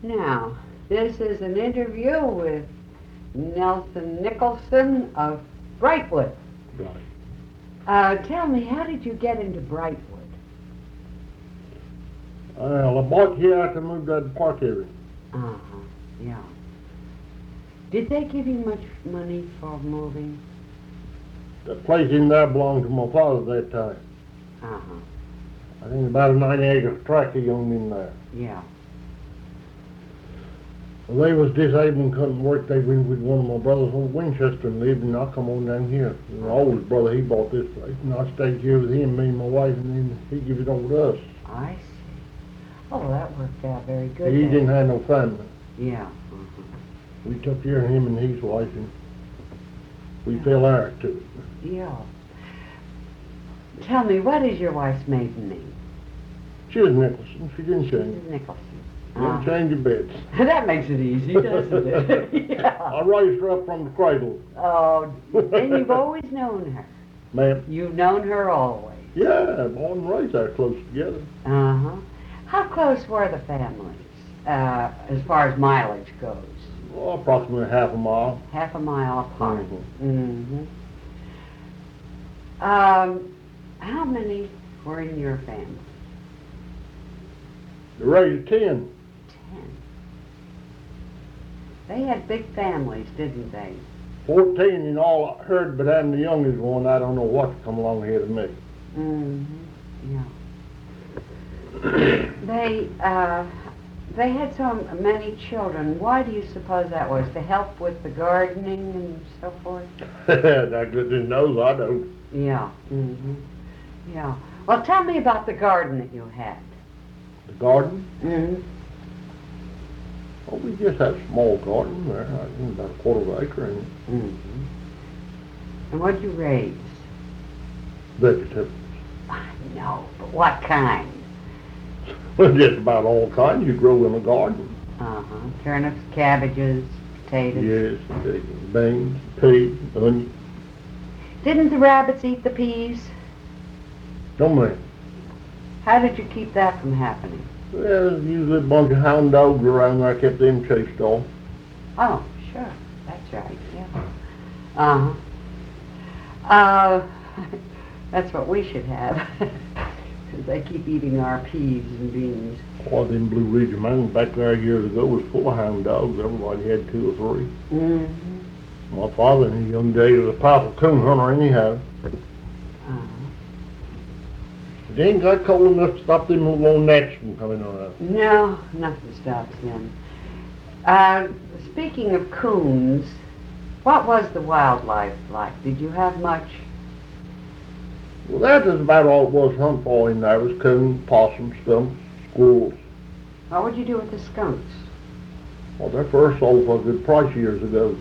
Now, this is an interview with Nelson Nicholson of Brightwood. Right. Tell me, how did you get into Brightwood? Well, I bought here after I moved out of Park area. Uh-huh, yeah. Did they give you much money for moving? The place in there belonged to my father at that time. Uh-huh, I think about a 90-acre tract he owned in there. yeah. Well, they was disabled and couldn't work. They went with one of my brothers over Winchester and lived, and I come on down here. And my oldest brother, he bought this place, and I stayed here with him, me and my wife, and then he gave it over to us. I see. Oh, that worked out very good. He then. didn't have no family. Yeah. We took care of him and his wife, and we fell heir to it. Yeah. Tell me, what is your wife's maiden name? She was Nicholson. She didn't change. Mrs. Nicholson. Didn't change her bits. That makes it easy, doesn't it? Yeah. I raised her up from the cradle. Oh, then you've always known her. Ma'am? You've known her always. Yeah, born and raised there close together. Uh-huh. How close were the families, as far as mileage goes? Oh, approximately half a mile. Half a mile apart. Mhm. How many were in your family? The rate of 10. 10. They had big families, didn't they? 14 in all. I heard, but I'm the youngest one. I don't know what to come along here to me. Yeah. They had so many children. Why do you suppose that was? To help with the gardening and so forth? That goodness knows I don't. Yeah. Yeah. Well, tell me about the garden that you had. The garden? Mm-hmm. Oh, we just have a small garden there. I think about a quarter of an acre in it. And what'd you raise? Vegetables. I know, but what kind? Well, just about all kinds you grow in a garden. Turnips, cabbages, potatoes. Yes, beans, peas, onions. Didn't the rabbits eat the peas? Don't mind. How did you keep that from happening? Well, usually a bunch of hound dogs around there kept them chased off. Oh, sure. That's right, yeah. That's what we should have. Because they keep eating our peas and beans. Oh, them Blue Ridge Mountains back there years ago was full of hound dogs. Everybody had 2 or 3. My father in his young days was a powerful coon hunter anyhow. It ain't got cold enough to stop them little old gnats from coming around. No, nothing stops them. Speaking of coons, what was the wildlife like? Did you have much? Well, that is about all it was to hunt for in there. Was coons, possums, skunks, squirrels. What would you do with the skunks? Well, they first sold for a good price years ago.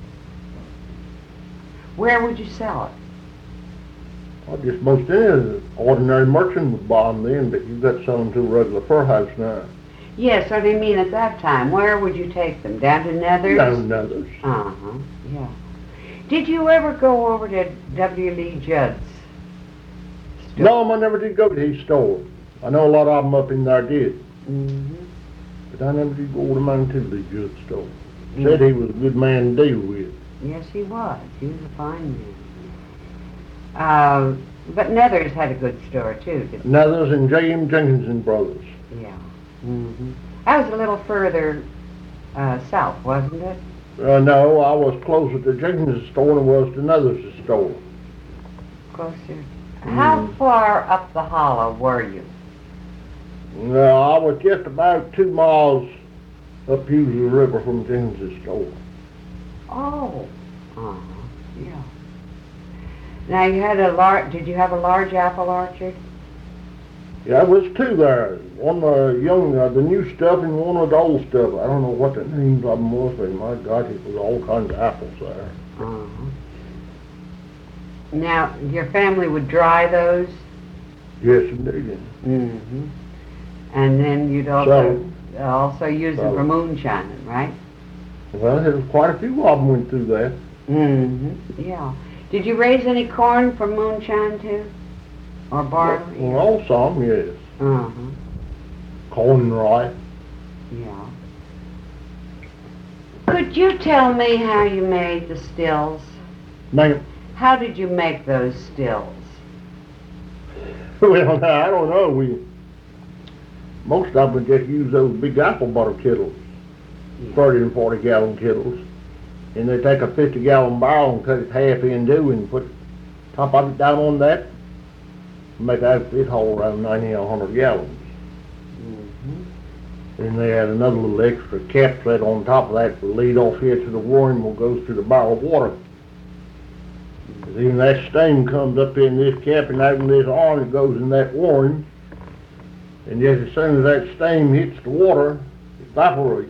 Where would you sell it? Well, just most any ordinary merchant would buy them then, but you've got to sell them to a regular fur house now. Yes, what do you mean at that time? Where would you take them? Down to Nethers? Down to Nethers. Yeah. Did you ever go over to W. Lee Judd's store? No, I never did go to his store. I know a lot of them up in there did. But I never did go over to mine to Lee Judd's store. Said he was a good man to deal with. Yes, he was. He was a fine man. But Nethers had a good store too, didn't it? Nethers and J.M. Jenkinson Brothers. Yeah. That was a little further south, wasn't it? No, I was closer to Jenkinson's store than I was to Nethers' store. Closer. How far up the hollow were you? No, I was just about 2 miles up Hughes River from Jenkinson's store. Oh. Yeah. Now you had did you have a large apple orchard? Yeah, there was 2 there. One the new stuff and one of the old stuff. I don't know what the names of them was, but my God, it was all kinds of apples there. Now, your family would dry those? Yes, indeed. And then you'd also use them for moonshining, right? Well, there was quite a few of them went through that. Yeah. Did you raise any corn for moonshine too? Or barley? Well, some, yes. Corn and rye. Yeah. Could you tell me how you made the stills? Ma'am, How did you make those stills? well, now, I don't know. Most of them just use those big apple butter kettles, 30 and 40 gallon kettles. And they take a 50-gallon barrel and cut it half in two and put top of it down on that. Make that fit hold around 90 or 100 gallons. Mm-hmm. And they had another little extra cap set on top of that will lead off here to the worm will go through the barrel of water. Even that steam comes up in this cap and out in this arm, it goes in that worm. And just as soon as that steam hits the water, it evaporates.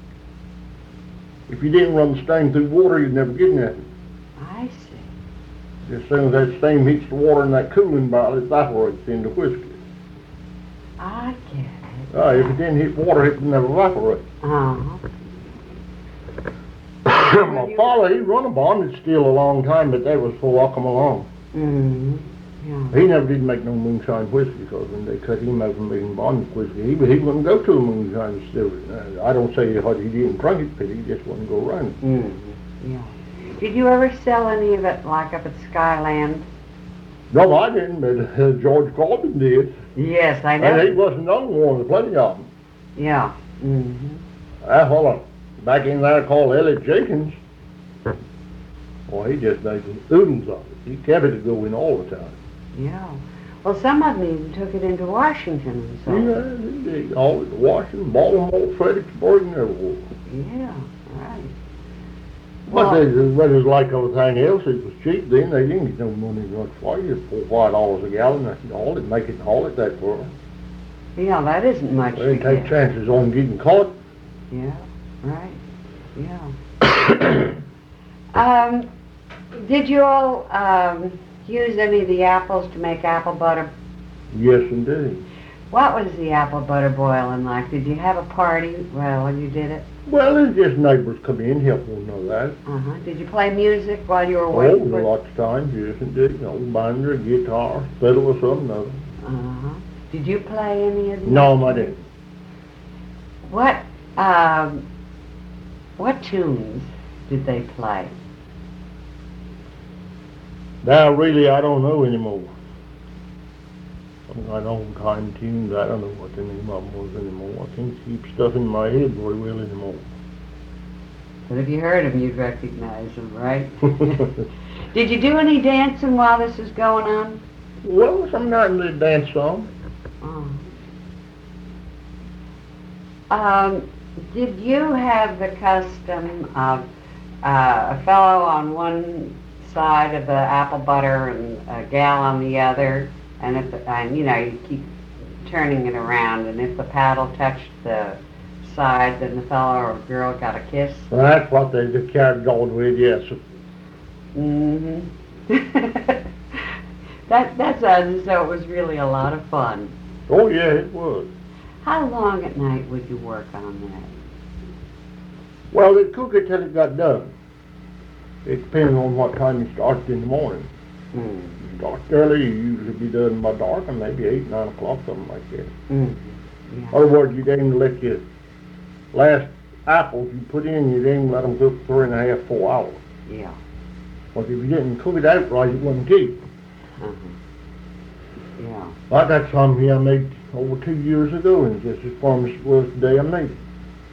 If you didn't run the steam through water, you'd never get nothing. I see. As soon as that steam hits the water in that cooling barrel, it evaporates into whiskey. I get it. If it didn't hit water, it would never evaporate. Uh-huh. My father, he run a bonded still a long time, but that was before I come along. Mm-hmm. Yeah. He never did make no moonshine whiskey because when they cut him out from making bonded whiskey, he wouldn't go to a moonshine distillery. I don't say he didn't drink it, but he just wouldn't go around it. Mm-hmm. Yeah. Did you ever sell any of it, like up at Skyland? No, I didn't, but George Corbin did. Yes, I know. And he wasn't the only one, there's plenty of them. Yeah. Mm-hmm. That fellow back in there called Elliot Jenkins, boy, he just made oodles of it. He kept it going all the time. Yeah. Well, some of them even took it into Washington and so. Yeah, he did. All in Washington, Baltimore, Fredericksburg, and everywhere. Yeah, right. But it was like everything else. It was cheap then. They didn't get no money much for you. $4 $5 a gallon. They could haul it, make it, haul it that far. Yeah, that isn't much. They take chances on getting caught. Yeah, right. Yeah. Did you all use any of the apples to make apple butter? Yes, indeed. What was the apple butter boiling like? Did you have a party while you did it? Well, it's just neighbors come in, help one another out. Uh-huh. Did you play music while you were Oh, waiting for it? lots of times, yes, indeed. Old binder, guitar, fiddle or something other. Uh-huh. Did you play any of the No, I didn't. What tunes did they play? Now, really, I don't know anymore. Some kind of old-time tunes, I don't know what the name of them was anymore. I can't keep stuff in my head very well anymore. But if you heard them, you'd recognize them, right? Did you do any dancing while this was going on? Well, sometimes they dance some. Did you have the custom of a fellow on one side of the apple butter and a gal on the other, and you keep turning it around, and if the paddle touched the side, then the fellow or girl got a kiss? Well, that's what they just carried on with, yes. Mm-hmm. That sounds as though it was really a lot of fun. Oh, yeah, it was. How long at night would you work on that? Well, they'd cook it till it got done. It depends on what time you started in the morning. Mm. You start early, you usually be done by dark, and maybe 8, 9 o'clock, something like that. Mm. Yeah. In other words, you'd aim to let your last apples you put in, you'd aim to let them cook 3.5, 4 hours. Yeah. But if you didn't cook it out right, it wouldn't keep. Uh-huh. Yeah. I got some here I made over 2 years ago, and just as firm as it was the day I made it.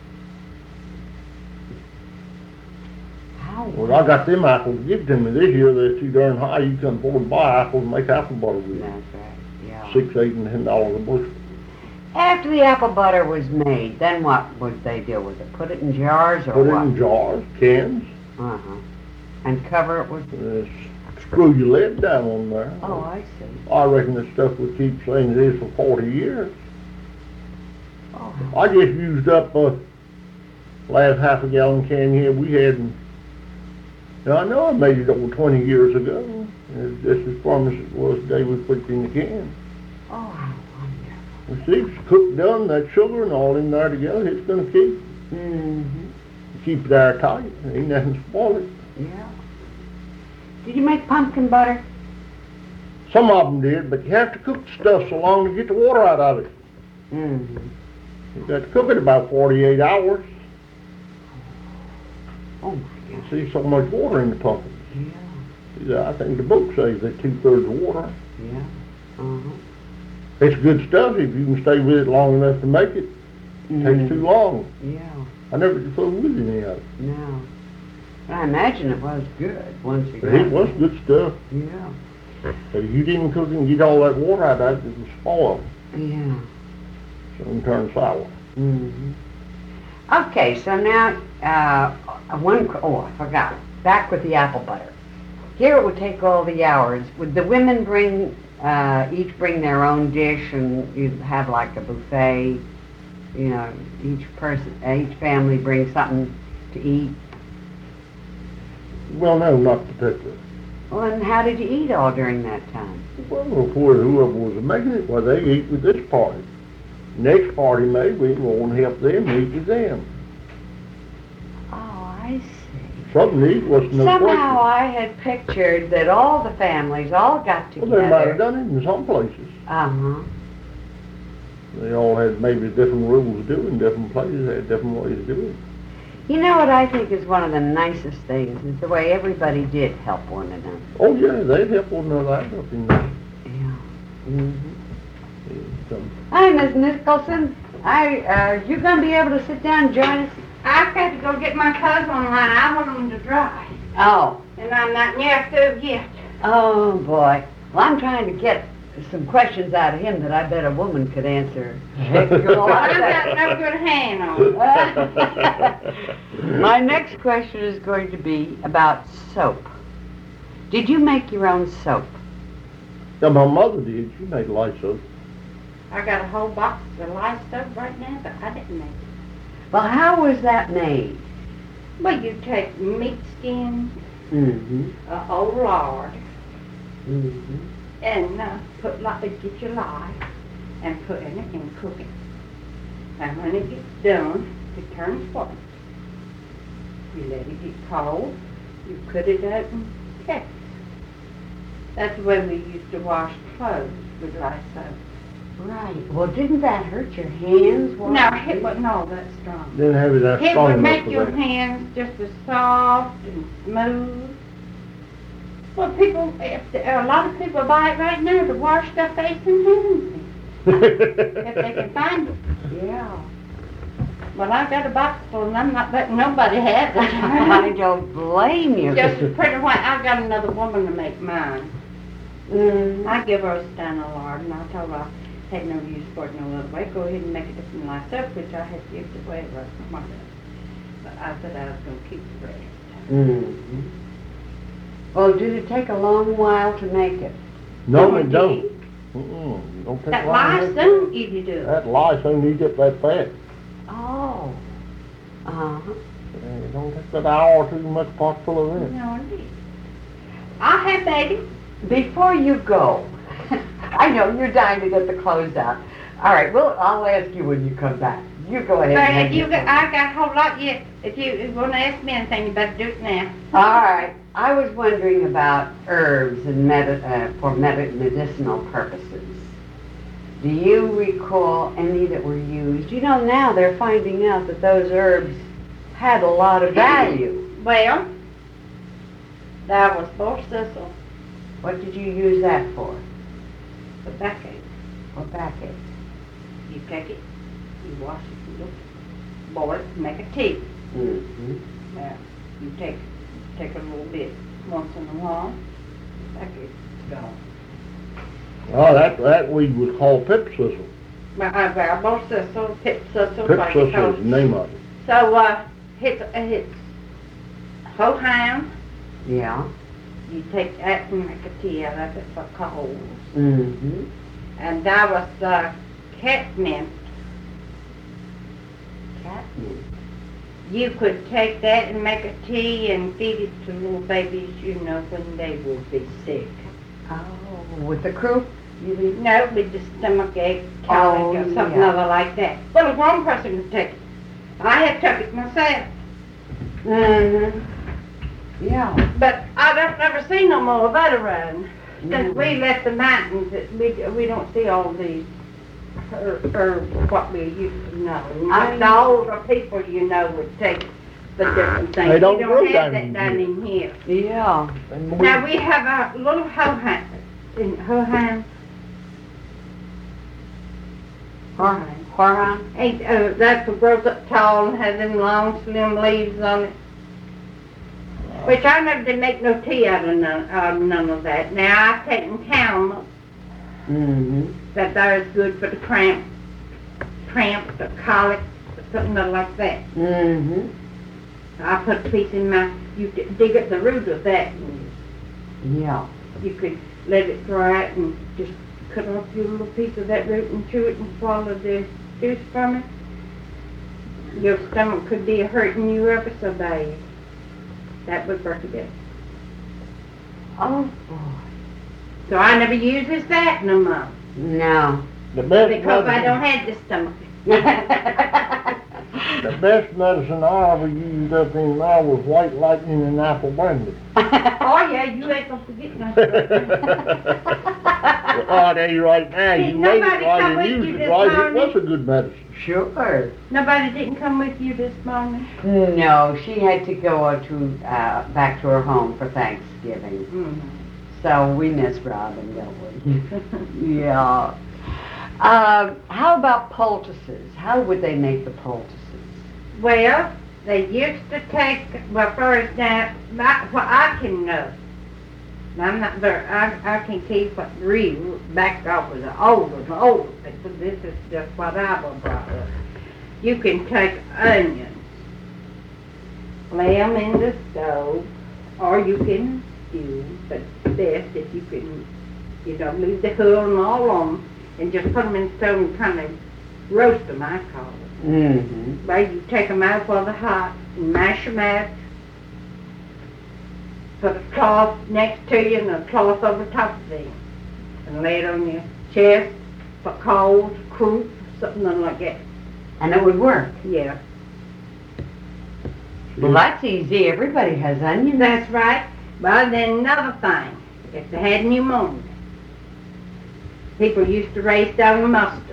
How? Well, I got them apples given to me this year. They're too darn high. You can afford to buy apples and make apple butter with That's them. right. Yeah. $6, $8, and $10 a bushel. After the apple butter was made, then what would they do with it? Put it in jars or Put what? it in jars, cans, Uh-huh. And cover it with... screw your lid down on there. Oh, I see. I reckon the stuff would keep saying it is for 40 years. Oh. I just used up last half a gallon can here we had. Now I know I made it over 20 years ago. It's just as firm as it was the day we put it in the can. Oh, how wonderful. You see, it's cooked done, that sugar and all in there together, it's going to keep. Mm-hmm. Keep it airtight. Ain't nothing spoil it. Yeah. Did you make pumpkin butter? Some of them did, but you have to cook the stuff so long to get the water out of it. Mm-hmm. You got to cook it about 48 hours. Oh my You God. see so much water in the pumpkins. Yeah. I think the book says that 2/3 water. Yeah. Uh-huh. It's good stuff if you can stay with it long enough to make it. Takes too long. Yeah. I never could fool with any of it. No. But I imagine it was good once you got But it was good stuff. Yeah. But if you didn't cook it and get all that water out of it, it would spoil. Yeah. So it turn sour. Mm-hmm. Okay, so now, I forgot. Back with the apple butter. Here it would take all the hours. Would the women each bring their own dish, and you'd have like a buffet? You know, each family brings something to eat? Well, no, not particularly. Well, and how did you eat all during that time? Well, whoever was making it, well, they eat with this party. Next party made, we won't help them eat with them. Oh, I see. Something to eat was no Somehow question. I had pictured that all the families all got Well, together. they might have done it in some places. Uh-huh. They all had maybe different rules of doing, different places had different ways of doing it. You know what I think is one of the nicest things is the way everybody did help one another. Oh, yeah, they'd help one another out up in there. Yeah. Mm-hmm. So, Hi, Miss Nicholson. You gonna be able to sit down and join us? I've got to go get my clothes online. I want them to dry. Oh. And I'm not near through yet. Oh, boy. Well, I'm trying to get some questions out of him that I bet a woman could answer. Heck, you're all I've right. got no good hand on it. My next question is going to be about soap. Did you make your own soap? yeah, my mother did. She made light soap. I got a whole box of light stuff right now, but I didn't make it. Well, how was that made? Well, you take meat skin, Mm-hmm. a whole lard, Mm-hmm. and get your lye and put in it and cook it. And when it gets done, it turns white. You let it get cold, you cut it out in cakes. That's the way we used to wash clothes with light soap. Right. Well, didn't that hurt your hands? No, it wasn't all that strong. Didn't have it that It strong would enough make for your that. hands just as soft and smooth. Well, a lot of people buy it right now to wash their face and hands in, if they can find it. Yeah. Well, I've got a box full and I'm not letting nobody have I it. don't blame you. Just pretty white. I've got another woman to make mine. Mm. I give her a stein of lard and I told her I had no use for it no other way. Go ahead and make it up in myself, which I had to give it away right from myself. But I said I was going to keep the rest. Mm-hmm. Well, did it take a long while to make it? No, it don't. Mm-mm. Don't take That long lye enough. soon if you do it. That lye soon eats up that fat. Oh. Uh-huh. And it don't take that hour or two much pot full of it. No, indeed. I have made it. Before you go, I know you're dying to get the clothes out. All right, well, I'll ask you when you come back. You go ahead But and if you got, I got a whole lot yet. If you want to ask me anything, you better do it now. All right. I was wondering about herbs and medicinal purposes. Do you recall any that were used? You know, now they're finding out that those herbs had a lot of value. Well, there was bull thistle, What did you use that for? the backache. Or backache? You take it, you wash it, you boil it, make a tea. Mm-hmm. Now, you take a little bit once in a while, the bacache's gone. Oh, that weed was called pip thistle. But I've got bull thistle, pip thistle, Pip like you thistle call is it. the name of it. So, it's hoehound. Yeah. You take that and make a tea out of it for colds. Mm-hmm. And that was catnip. Catnip. You could take that and make a tea and feed it to little babies, you know, when they will be sick. Oh, with the croup? You mean? No, with the stomach ache, colic, or something yeah. other like that. Well, a grown person could take it. I had took it myself. Mm-hmm. Yeah. But I don't never see no more of that around. Since Mm. we left the mountains, we don't see all these herbs what we used to know. I- The older people, you know, would take the different things. They don't We grow don't have down that in down in here. Yeah. And we- Now, we have a little hoehound, in hoehound. Horehound? Ain't, that's what grows up tall and has them long slim leaves on it. Which I never did make no tea out of none of that. Now, I've taken Calma, Mm-hmm. that there is good for the cramp, the colic, or something like that. Mm-hmm. I put a piece in my, you dig at the root of that, and Yeah. you could let it dry out and just cut off your little piece of that root and chew it and swallow the juice from it. Your stomach could be hurting you ever so bad. That would work it. Oh, boy. So I never uses that no more. No. The best Because I medicine- don't have the stomach. The best medicine I ever used up in there was white lightning and apple brandy. Oh yeah, you ain't gonna forget nothing. Oh, there you right now. You Did made it nobody right come and with used you it this right. It morning? was a good medicine. Sure. Nobody didn't come with you this morning? No, she had to go to back to her home for Thanksgiving. Mm. So we miss Robin, don't we? Yeah. How about poultices? How would they make the poultices? Well, they used to take, well, first now, what I can know, now I'm not very, I can keep what real back off with the older people. This is just what I was brought up. You can take onions, lay them in the stove, or you can stew, but it's best if you can, leave the hull and all on them, and just put them in the stove and kind of roast them, I call it. Mm-hmm. Well, you take them out while they're hot and mash them out. Put a cloth next to you and a cloth over top of them. And lay it on your chest for colds, croup, something like that. And it would work. Yeah. Well, that's easy. Everybody has onions. That's right. Well, then another thing. If they had pneumonia, people used to raise down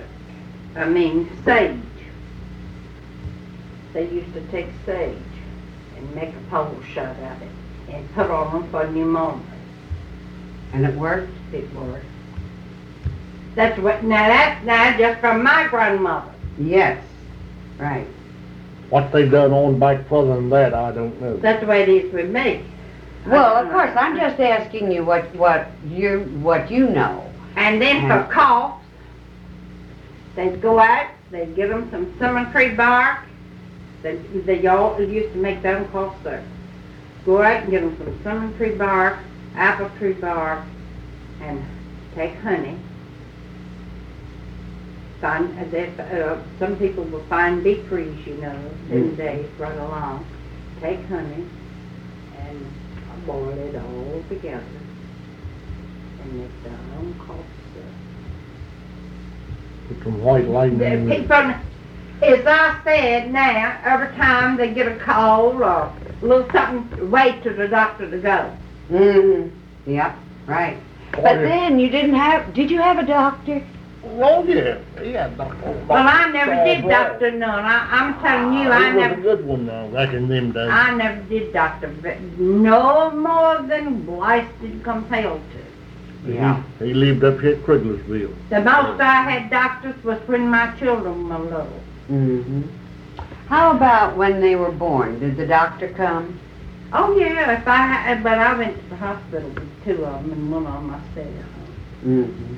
sage. They used to take sage and make a pole shot of it and put on them for pneumonia. And it worked? It worked. That's what, now just from my grandmother. Yes. Right. What they done on back further than that, I don't know. That's the way it is with me. Well, of course, I'm just asking you what you know. And then for coughs, they'd go out, they'd give them some cinnamon tree bark. They all used to make their own cough syrup. Go out and get them some cinnamon tree bark, apple tree bark, and take honey. Some people will find bee trees, in days right along. Take honey and boil it all together and make their own cough syrup. Put some white lightning in The it. people, as I said now, every time they get a cold or a little something, wait till the doctor to go. Mm-hmm. Yep. Right. But then did you have a doctor? Oh, yeah, doctor. Well, I never did doctor none. I'm telling you, I He was a never, good one now, back in them days. I never did doctor, but no more than blasted compelled to. Yeah. He lived up here at Criglersville. The most I had doctors was when my children were little. Mm-hmm. How about when they were born? Did the doctor come? Oh yeah, but I went to the hospital with two of them and one of them I stayed at home. Mm-hmm.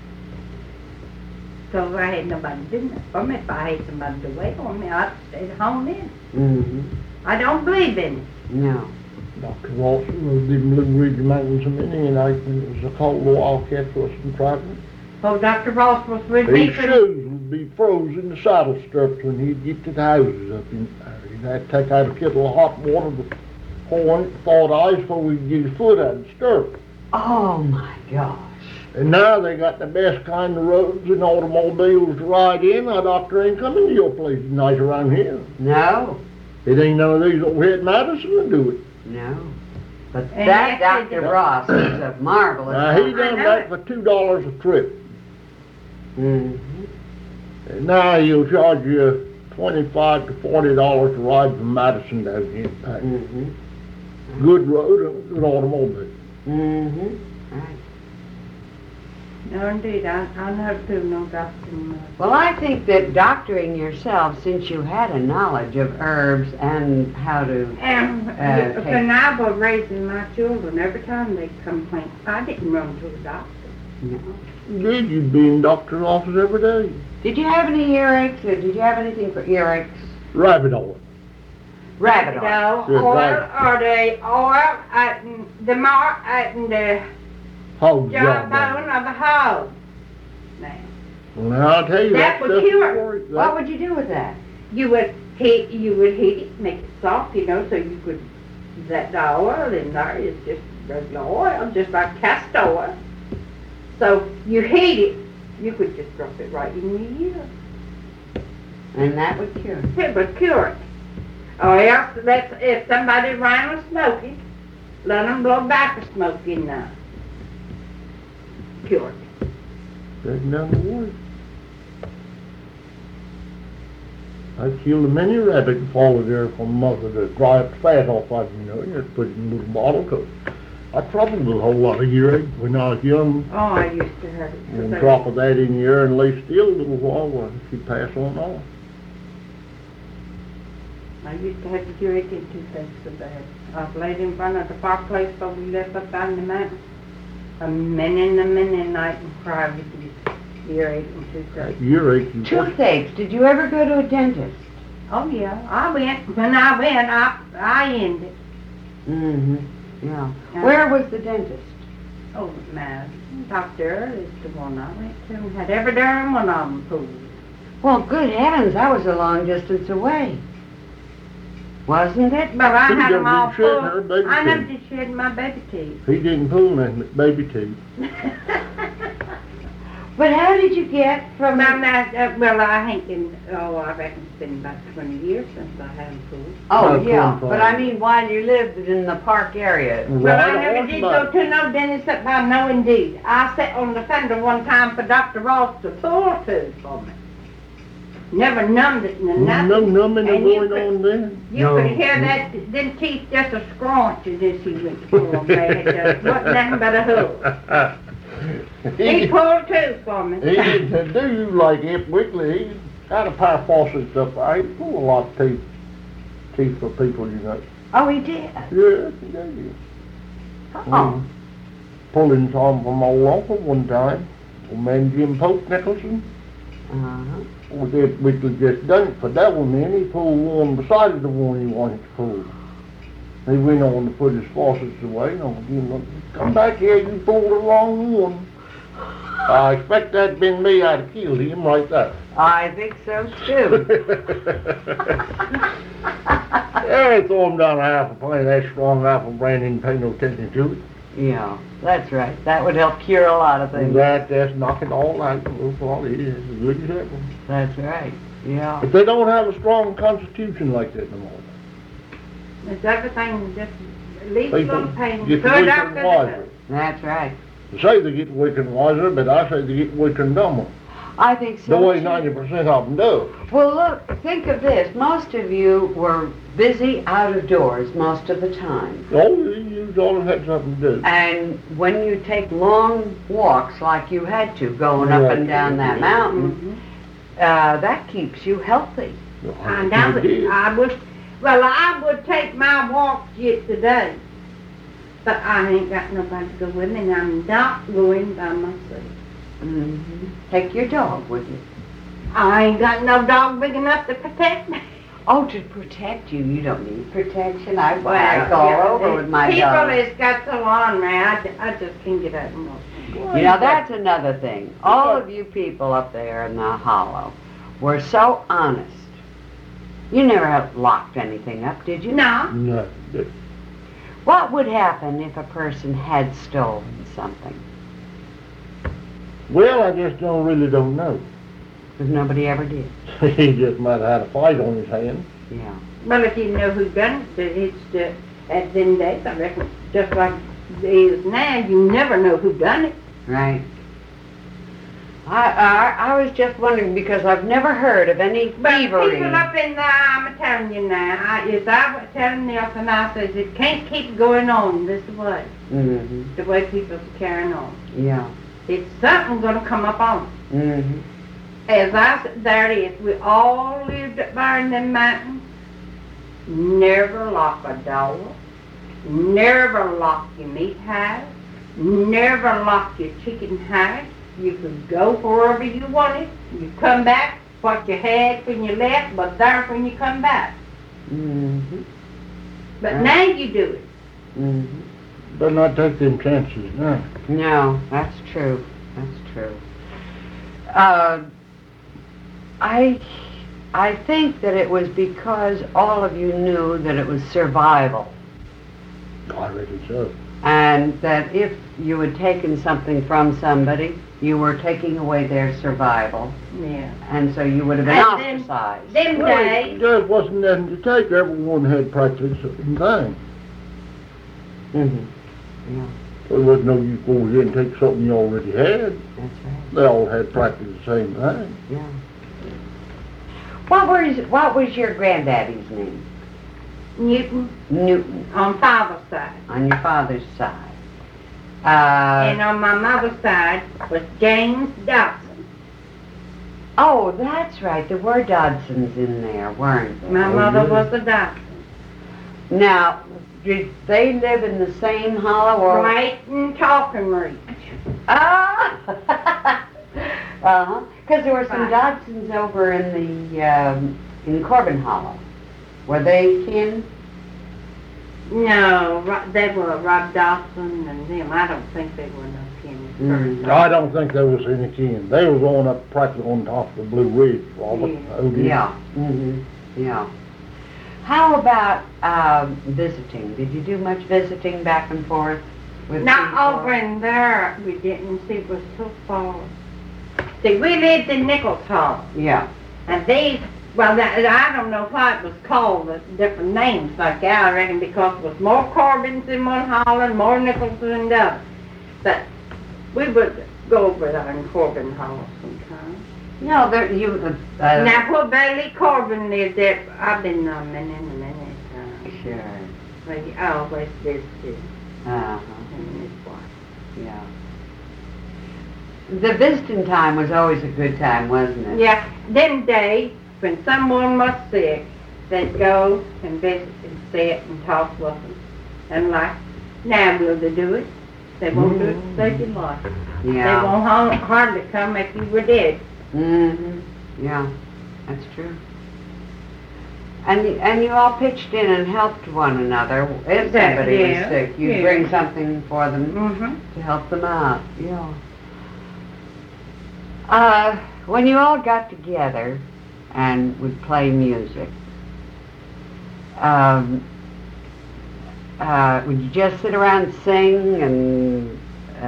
Because I had nobody to do nothing for me. If I had somebody to wait on me, I'd stay at home then. Mm-hmm. I don't believe in it. No. Dr. Walton was in Blue Ridge Mountains a minute, and it was a cold wildcat for some traveling. Oh, Dr. Ross was with me His for shoes would be froze in the saddle stirrups when he'd get to the houses up in there. He'd have to take out a kettle of hot water to pour in it, thawed ice before he'd get his foot out of the stirrup. Oh my gosh. And now they got the best kind of roads and automobiles to ride in. Now, doctor ain't coming to your place tonight around here. No. It ain't none of these over here at Madison to do it. No. But And that yes, Dr. Ross is a marvelous Now, he doctor. done know that it. for $2 a trip. Mm-hmm. And now he'll charge you $25 to $40 to ride from Madison down here. Mm-hmm. Good road and a good automobile. Mm-hmm. Right. No, indeed, I never do no doctoring. Well, I think that doctoring yourself, since you had a knowledge of herbs and how to... And when I was raising my children, every time they complained, I didn't run to the doctor. No. Did you'd be in doctor's office every day? Did you have any earaches, or did you have anything for earaches? Rabbit oil. Rabbit oil. No, Yes, oil right. or the oil at the mark at the Hog jawbone of the hog. Now, Well, I'll tell you That would cure it. work. What would you do with that? you would heat it, make it soft, so you could, that the oil in there is just regular oil, just like castor oil. So you heat it, you could just drop it right in your ear. And that would cure it. It would cure it. Or else, if somebody around was smoking, let them blow back the smoke in there. Cure it. That's none the work. I killed a many rabbit and followed there from mother to dry up the fat off of them, just put it in a little bottle, 'cause I troubled with a whole lot of earache when I was young. Oh, I used to have it. And a drop of that in your ear and lay still a little while while she pass on off. I used to have the earache in toothache so bad. I was laid in front of the fireplace before we left up down the mountain. A minute night and cried with the earache and toothache. That earache, Toothaches. Did you ever go to a dentist? Oh yeah, I went. When I went, I ended. Mm-hmm. Yeah. Yeah. Where was the dentist? Oh, my doctor is the one I went to. Had every darn one of them pulled. Well, good heavens, I was a long distance away. Wasn't it? But I He had them done all been shedding her pulled. baby I never teeth. did shed my baby teeth. He didn't pull nothing but baby teeth. But how did you get from... I ain't been, I reckon it's been about 20 years since I had them pulled. Oh, Not yeah. from But I mean, while you lived in the park area. Well, I Right never on did back. go to no dentist up by no indeed. I sat on the fender one time for Dr. Ross to pull a tooth for me. Never numbed it nor nothing. No numbing And you going could- on then. You could hear that, them teeth just a scrunching as he went to pull them. It wasn't nothing but a hook. He pulled a tooth for me. He didn't do you like Imp Wiggly. He had a pair of faucets up there. He pulled a lot of teeth for people, you know. Oh, he did? Yes, he did. Oh. Pulling some from old uncle one time. Old man Jim Pope Nicholson. Uh-huh. Well, Imp Wiggly just done it for that one then. He pulled one beside the one he wanted to pull. He went on to put his faucets away. And I'm Jim, come back here, you pulled the wrong one. I expect that'd been me, I'd have killed him right there. I think so, too. Yeah, throw him down a half a pint of that strong apple brand and pay no attention to it. Yeah, that's right. That would help cure a lot of things. That's knocking all out. That's all it is. As good as ever. That's right. Yeah. But they don't have a strong constitution like that no more. It's everything just leave a People little pain. get Put weaker out and the wiser. That's right. They say they get weaker and wiser, but I say they get weaker and dumber. I think so. The way too. 90% of them do. Well, look, think of this. Most of you were busy out of doors most of the time. Oh, you always had something to do. And when you take long walks like you had to, going up and down that mountain, that keeps you healthy. And I would take my walks yet today. But I ain't got nobody to go with me, and I'm not going by myself. Mm-hmm. Take your dog with you. I ain't got no dog big enough to protect me. Oh, to protect you. You don't need protection. I all over with my people dog. has got so on me, I just can't get out and walk. You know, that's another thing. All of you people up there in the hollow were so honest. You never locked anything up, did you? No. No. What would happen if a person had stolen something? Well, I just really don't know. Because nobody ever did. He just might have had a fight on his hands. Yeah. Well, if you know who done it, at them days, I reckon, just like it is now, you never know who done it. Right. I was just wondering because I've never heard of any But thievery. people up in there, I'm telling you now, as I was telling Nelson, I says, it can't keep going on this way, Mm-hmm. the way people's carrying on. Yeah. It's something gonna come up on us. Mm-hmm. As I said, there it is. We all lived up there in them mountains. Never lock a door. Never lock your meat house. Never lock your chicken house. You could go wherever you wanted. You come back, what you had when you left, but there when you come back. Mm-hmm. But Right. now you do it. Mm-hmm. Better not take them chances now. No, that's true. That's true. I think that it was because all of you knew that it was survival, I reckon so. and that if you had taken something from somebody, you were taking away their survival, Yeah. and so you would have been And then- ostracized. Them Well, days, there wasn't nothing to take. Everyone had practiced the same thing. Mm-hmm. Yeah, There was no use going in and take something you already had. that's right. They all had practiced the same thing. Yeah. What was your granddaddy's name? Newton, Newton, on father's side. on your father's side. And on my mother's side was James Dodson. Oh, that's right. There were Dodsons in there, weren't there? My Oh, mother yeah. was a Dodson. Now, did they live in the same hollow or? Right in Talking Reach. Ah! Uh-huh. Because there were some Right. Dodsons over in Corbin Hollow. Were they kin? No, they were Rob Dawson and them. I don't think they were no kin. Mm. I don't think there was any kin. They was on up practically on top of the Blue Ridge, Robert. Yeah. Oh, dear. Yeah. Mm-hmm. Yeah. How about visiting? Did you do much visiting back and forth with Not people? over in there. We didn't. See, it was so far. See, we lived in Nichols Hall. Yeah. And these, well, I don't know why it was called the different names like that. I reckon because it was more Corbins in one hall and more Nichols in the other. But we would go over there in Corbin Hall sometimes. No, there you. Now, where Bailey Corbin lived there, I've been there many times. Sure. But he always visited Uh-huh. and his wife. Yeah. The visiting time was always a good time, wasn't it? Yeah, them days when someone was sick, they'd go and visit and sit and talk with them. And like, now will they do it? They won't do it to save your life. They Yeah. won't hardly come if you were dead. Mm-hmm. Yeah, that's true. And you all pitched in and helped one another. If somebody was Yeah, sick, you'd yeah. bring something for them Mm-hmm. to help them out. Yeah. When you all got together and would play music, would you just sit around and sing and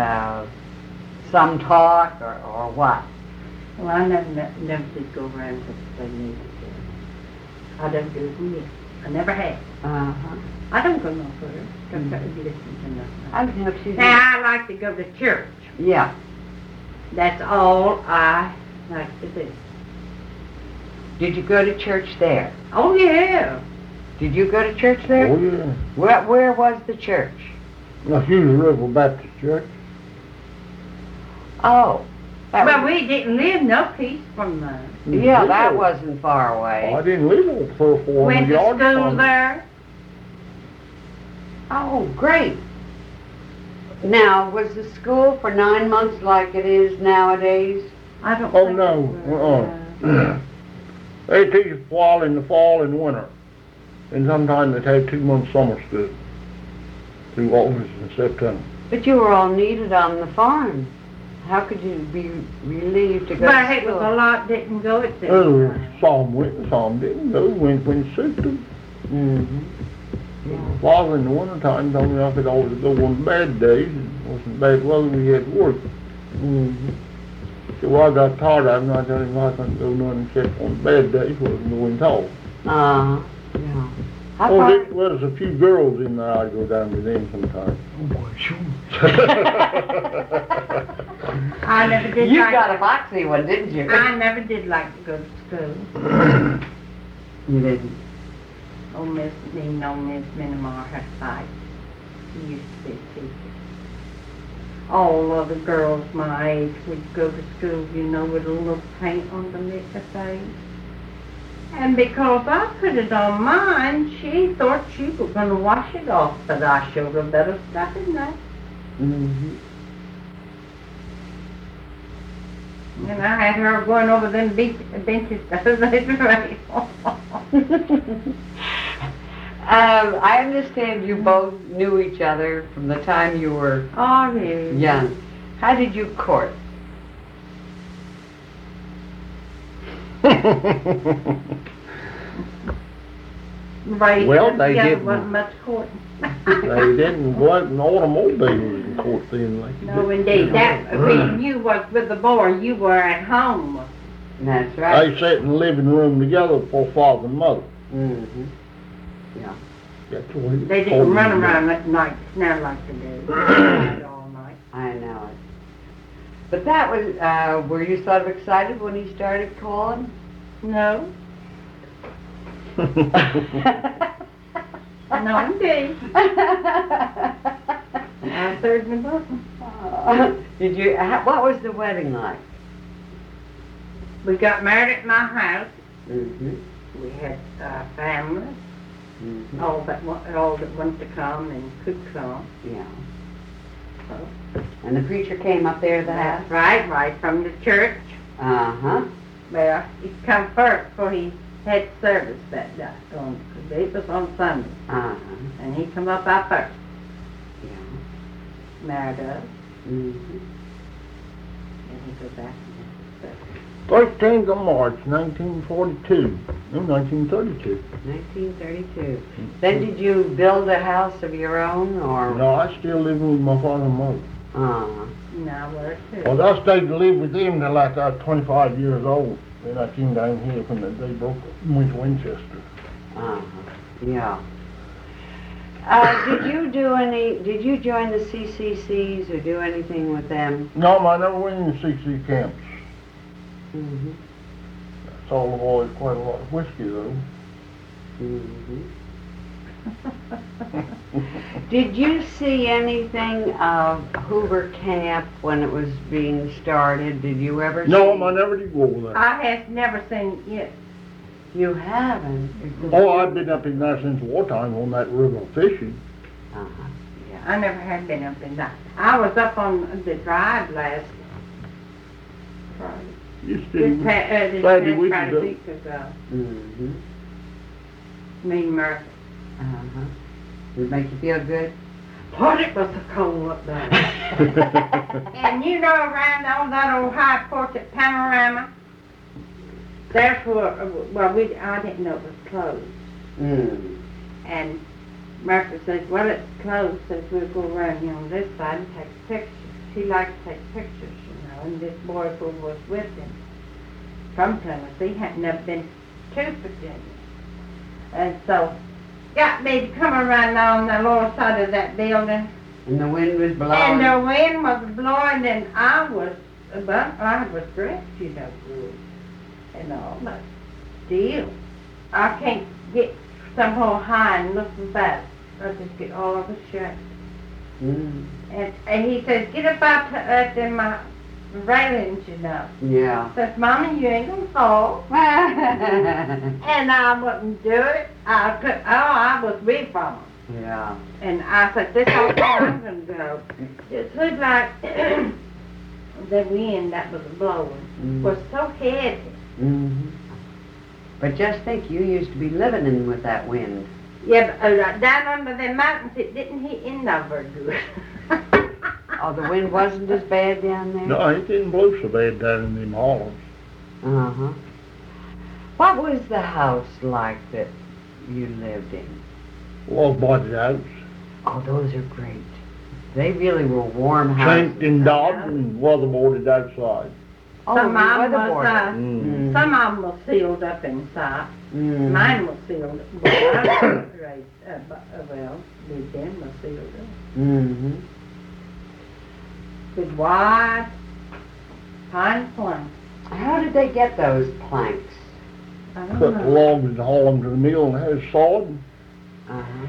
some talk or what? Well, I never did go around to play music. I don't do it yet. I never have. Uh-huh. I don't go no further. Don't listen to nothing. I don't know if you Now, I like to go to church. Yeah. That's all I like to do. Did you go to church there? Oh, yeah. Did you go to church there? Oh, yeah. Where was the church? Now, Hughes River Baptist Church. Oh. That But was, we didn't live no piece from there. yeah, that wasn't far Oh, I away. didn't live on 400 Went to yards school from it. there. Oh, great. Now, was the school for 9 months like it is nowadays? I don't Oh, think no. it was, They teach while in the fall and winter. And sometimes they take 2 months summer school. Through August and September. But you were all needed on the farm. How could you be relieved to go But to it was a school? lot didn't go at that Oh, time. some went, some didn't. Those went when it suited them. Mm-hmm. Yeah. While in the wintertime, only I could always go on bad days. It wasn't bad weather, we had to work. Mm-hmm. So I got tired of them, I told him I couldn't go none except on bad days, wasn't going tall. Uh-huh. Yeah. How Oh, far? there was a few girls in there. I'd go down to them sometimes. Oh boy, shoot. I never did You like got a to- boxy one, didn't you? I never did like to go to school. You didn't. Oh, Miss Minimar had fight. She used to be a teacher. All of the girls my age would go to school, you know, with a little paint on the face. And because I put it on mine, she thought she was going to wash it off, but I showed her better stuff than that. Mm-hmm. And I had her going over them benches the other way. I understand you both knew each other from the time you were Oh, really? young. How did you court? Right. Well, they together didn't. wasn't much courting. They didn't go out in automobiles and court then like you No, do. indeed. That when you was with the boy, you were at home. That's right. They sat in the living room together for father and mother. Mm-hmm. That's the way They it's didn't run supposed to be. around at night now like they do. All night. I know it. But that was, were you sort of excited when he started calling? No. No, indeed. I certainly wasn't. Did you, what was the wedding like? We got married at my house. Mm-hmm. We had family, Mm-hmm. all that wanted to come and could come. Yeah. So, And the preacher came up there to the house? that's right from the church. Uh-huh. Well, he come first before he had service that day. Because it was on Sunday. Uh-huh. And he come up out first. Yeah. Married us. Mm-hmm. And he go back. 13th of March, 1942. No, 1932. 1932. Then did you build a house of your own, or? No, I still live with my father and mother. Uh-huh. Now we're two. Well, I stayed to live with them till like I was 25 years old. Then I came down here when they broke up and went to Winchester. Uh-huh. Yeah. Did you join the CCCs or do anything with them? No, I never went in the CC camps. Mm-hmm. Saw the boys quite a lot of whiskey though. Mm-hmm. Did you see anything of Hoover Camp when it was being started? Did you ever No, see? I never did go over there. I have never seen it yet. You haven't? Oh, I've been up in there since wartime on that river fishing. Uh-huh. Yeah, I never have been up in that. I was up on the drive last Friday. You This still, past week Friday ago. week ago. Mm-hmm. Me and Murphy. Uh-huh. Did it make you feel good? Lord, it was so cold up there. And you know, around on that old high porch at Panorama, there's where, well, I didn't know it was closed. Mm. And Murphy says, well, it's closed, so we'll go around here on this side and take pictures. He likes to take pictures, you know, and this boy who was with him from Tennessee had never been to Virginia. And so, got me to come around on the lower side of that building. And the wind was And blowing? the wind was blowing, and I was dressed, you know, good and all, but still, I can't get somehow high and looking back. I just get all of a shake. Mm. And he says, get up out to my railings, you know. Yeah. Says, Mama, you ain't gonna fall. And I wouldn't do it. I was way from him. Yeah. And I said, this whole time I'm going to go. It looked like the wind that was blowing was so heavy. Mm-hmm. But just think, you used to be living in with that wind. Yeah, but down under the mountains, it didn't hit in no very good. Oh, the wind wasn't as bad down there? No, it didn't blow so bad down in them hollows. Uh-huh. What was the house like that you lived in? Log body house. Oh, those are great. They really were warm houses. Chanked and daubed and weatherboarded outside. Oh, Some of them was, weatherboarded. some of them was sealed up inside. Mm. Mine was sealed, but I raised, well, with them was sealed up. Mm-hmm. With wide pine planks. How did they get those planks? I don't Cut the know. logs and haul them to the mill and have sawed. Uh-huh.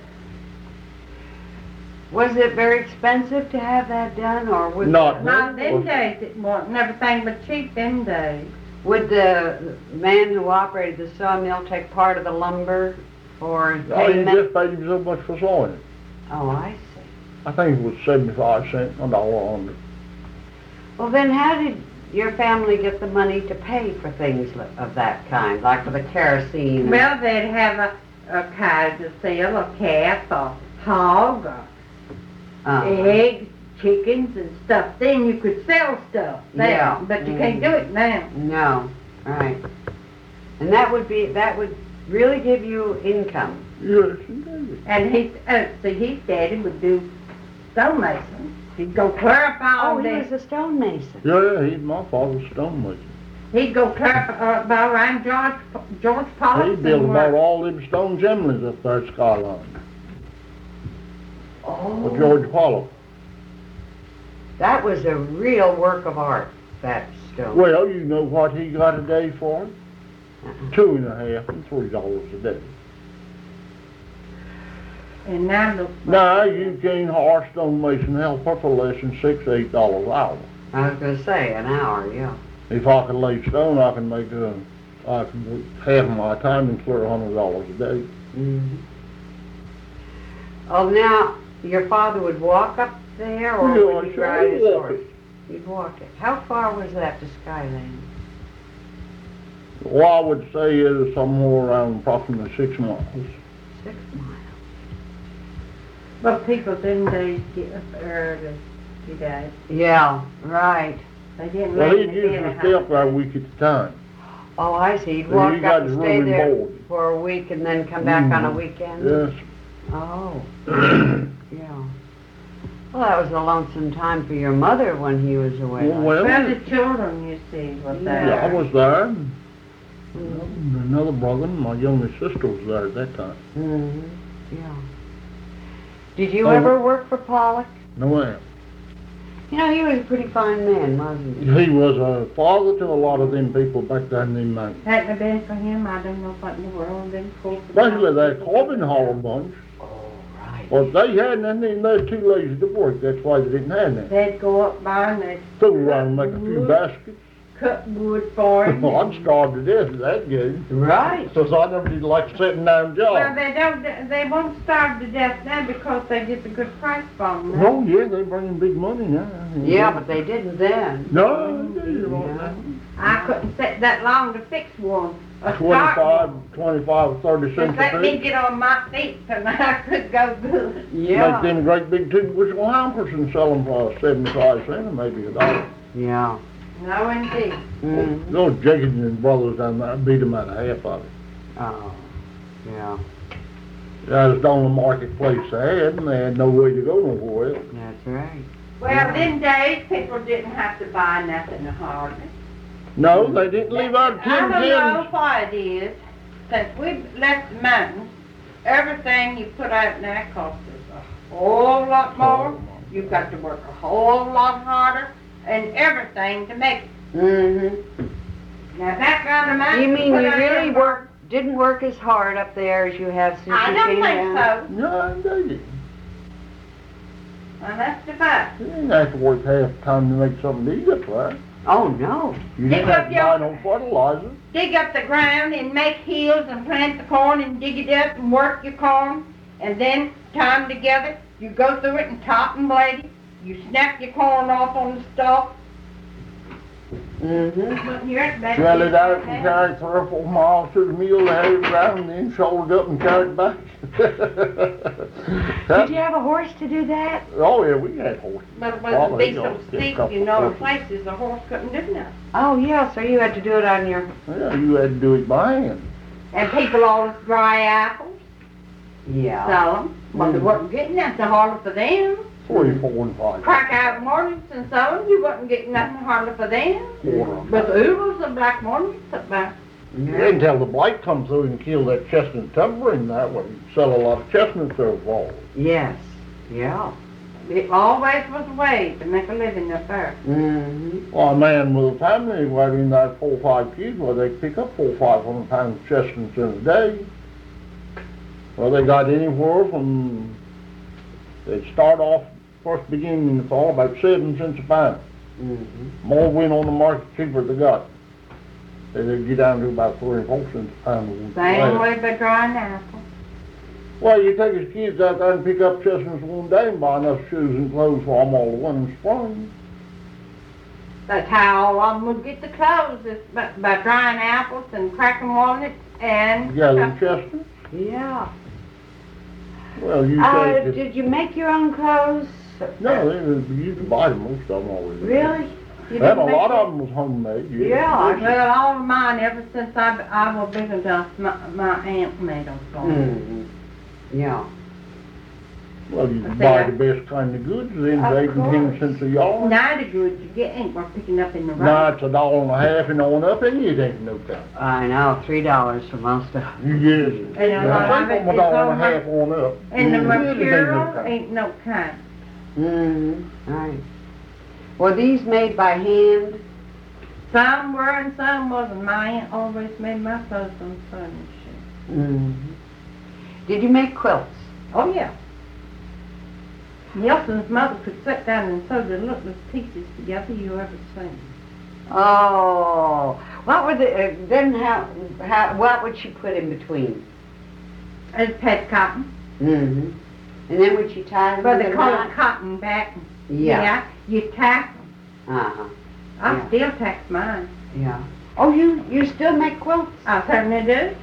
Was it very expensive to have that done, or would Not Not then. them days, it wasn't everything but cheap them days. would the man who operated the sawmill take part of the lumber for Oh, you payment? just paid him so much for sawing it. Oh, I see. I think it was 75 cents, $1 on it. Well, then how did your family get the money to pay for things of that kind, like for the kerosene? and- Well, they'd have a cow to sell, a calf, a hog, eggs, chickens and stuff. Then you could sell stuff then, Yeah. but you can't do it now. No, right. And that would really give you income. Yes, indeed. And his daddy would do stonemason. He'd go clear up all Oh, he day. was a stonemason. Yeah, he's my father's stonemason. He'd go clear up around George Pollock. He built about all them stone chimneys up there at Skyline. Oh, With George Pollock. that was a real work of art, that stone. Well, you know what he got a day for it? Uh-uh. $2.50 and $3 a day. And now look. Now, you can't hire stonemason helper for less than $6 to $8 an hour. I was going to say, an hour, yeah. If I can lay stone, I can make I can work half of my time and clear $100 a day. Mm-hmm. Oh, now, your father would walk up there, or Yeah, would he sure, ride he'd his walk horse? it. He'd walk it. How far was that to Skyland? Well, I would say it is somewhere around approximately 6 miles. 6 miles. But people them days get up early today. Yeah, right. They didn't Well, let he'd me usually in stay up there a week at a time. Oh, I see. He'd So walk you up got and his stay room and there board. for a week and then come back on a weekend? Yes. Oh, yeah. Well, that was a lonesome time for your mother when he was away. Well, Well, the children, you see, was there. yeah, I was there. And Mm-hmm. another brother, and my youngest sister was there at that time. Mm-hmm. Yeah. Did you Oh. ever work for Pollock? No way. You know, he was a pretty fine man, wasn't he? He was a father to a lot of them people back there in them mountains. Hadn't it been for him, I don't know what in the world them folks. Especially that Corbin Hall bunch. Oh, right. Well, they had nothing, they're too lazy to work. That's why they didn't have nothing. They'd go up by and they'd Fool around and make a few baskets. cut wood for him. Well, I'd starve to death at that game. Right. Because I never did like sitting down Well, job. they won't starve to death now because they get a good price for them now. Oh, yeah, they bring in big money now. Yeah, but they didn't then. No, they didn't want Yeah. that. I couldn't sit that long to fix one. A start one. 25 or 30 Just cents let a me piece. get on my feet and I could go good. Yeah. Make them great big two-bushel hampers and sell them for 75 cents or maybe $1. Yeah. No, indeed. Mm. Those Jenkins and brothers down there beat them out of half of it. Oh, yeah. That was the only marketplace they had, and they had no way to go nowhere else. That's right. Well, them days, people didn't have to buy nothing hardly. No, they didn't leave out I don't know 10 cents. why it is. Since we've left the mountains, everything you put out now costs us a whole lot more. You've got to work a whole lot harder and everything to make it. Mm-hmm. Now back on the mountain. You mean put you out really your- didn't work as hard up there as you have since I you don't came think down? so. No, they didn't. Well, that's the fact. You didn't have to work half the time to make something to eat up there. Oh, no. You didn't have to buy no fertilizer. Dig up the ground and make hills and plant the corn and dig it up and work your corn. And then, time together, you go through it and top and blade it. You snap your corn off on the stalk. Mm-hmm. But you're at back Shell there. it out and carry it 3 or 4 miles to the mill, have it around, and then shoulder it up and carry it back. Did you have a horse to do that? Oh, yeah, we had horses. But it Well, was they be so don't get steep, couple you know, in horses. places a horse couldn't do nothing. Oh, yeah, so you had to do it on your... Yeah, you had to do it by hand. And people always dry apples, Yeah. sell them. Well, they wasn't getting nothing hardly for them. 3, 4, and 5. Crack out mornings and so on, you wasn't getting nothing hardly for them. Water. But the oodles of black mornings, about Yeah, until the blight come through and kill that chestnut timber, and that would sell a lot of chestnuts there fall. Yes. Yeah. It always was a way to make a living up there. Mm-hmm. Well, a man with a family, right in that 4 or 5 kids, well, they pick up 400 or 500 pounds of chestnuts in a day. Well, they got anywhere from, they'd start off first beginning in the fall about 7 cents a pound. Mm-hmm. More went on the market, cheaper they got. They'd get down to about 3 or 4 cents a pound. Same way by drying apples. Well, you take his kids out there and pick up chestnuts one day and buy enough shoes and clothes for them all the winter and spring. That's how all of them would get the clothes, is by drying apples and cracking walnuts and... Gathering chestnuts. Yeah. Well, you take it. Did you make your own clothes? No, you can buy them, most of them already. Really? You And didn't a make lot your- of them was homemade. Yeah. Well, all of mine, ever since I was big enough, my aunt made them for me. Mm-hmm. Yeah. Well, you can See, buy the best kind of goods, then Of they can 10 course. cents a yard. Now the goods you get ain't worth picking up in the Now road. it's $1.50 and on up, and you ain't no time. I know, $3 for most of them. You get it. And a lot I of think it from is $1.50 on up. And the Mhm. material ain't no kind. Mm-hmm. Right. Were these made by hand? Some were and some wasn't. My aunt always made my clothes on sewing machine. Mm-hmm. Did you make quilts? Oh, yeah. Nelson's mother could sit down and sew the littlest pieces together you ever seen. Oh, what were the, then what would she put in between? It's pet cotton. Mm-hmm. And then would she tie them But with they a call knot? it cotton back. Yeah. You tack them. Uh-huh. I Yeah. still tack mine. Yeah. Oh, you still make quilts? I certainly do.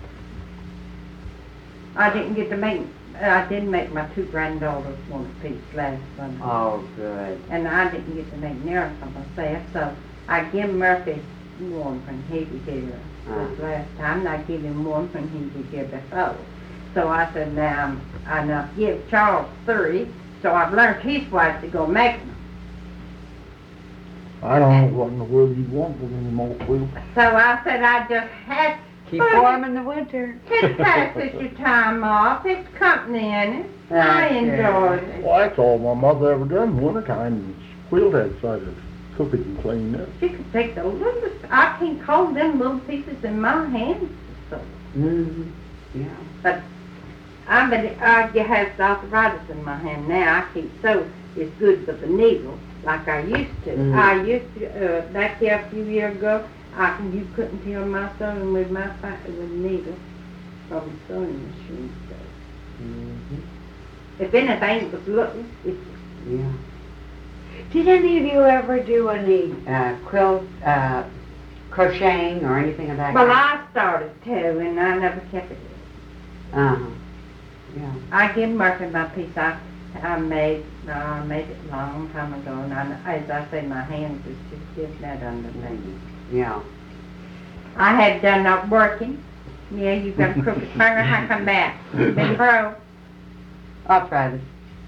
I didn't make my 2 granddaughters one piece last Sunday. Oh, good. And I didn't get to make near for myself, so I give Murphy one when he was here this last time, and I give him one when he was here before. So I said, now I now give Charles 3, so I've learned his wife to go make them. I don't know what in the world you want with any more quilts. So I said I just had Keep warm in the winter. It passes your time off. It's company in it. I Okay. enjoyed it. Well, that's all my mother ever done wintertime. Quilt outside of cook it and clean up. She could take the littlest, I can't hold them little pieces in my hands. So, Mm-hmm. Yeah. but I have arthritis in my hand now. I can't sew as good with the needle like I used to. Mhm. I used to, back here a few years ago, you couldn't tell my sewing with my with needle from the sewing machine. So. Mm-hmm. If anything, it was little. Yeah. Did any of you ever do any quilt crocheting or anything of that Well, kind? I started too, and I never kept it. Uh-huh. Yeah. I give Murphy my piece. I made it a long time ago, and as I say, my hands is just that underneath. Yeah. I had done up working. Yeah, you got a crooked finger, how come back? Been broke. Arthritis.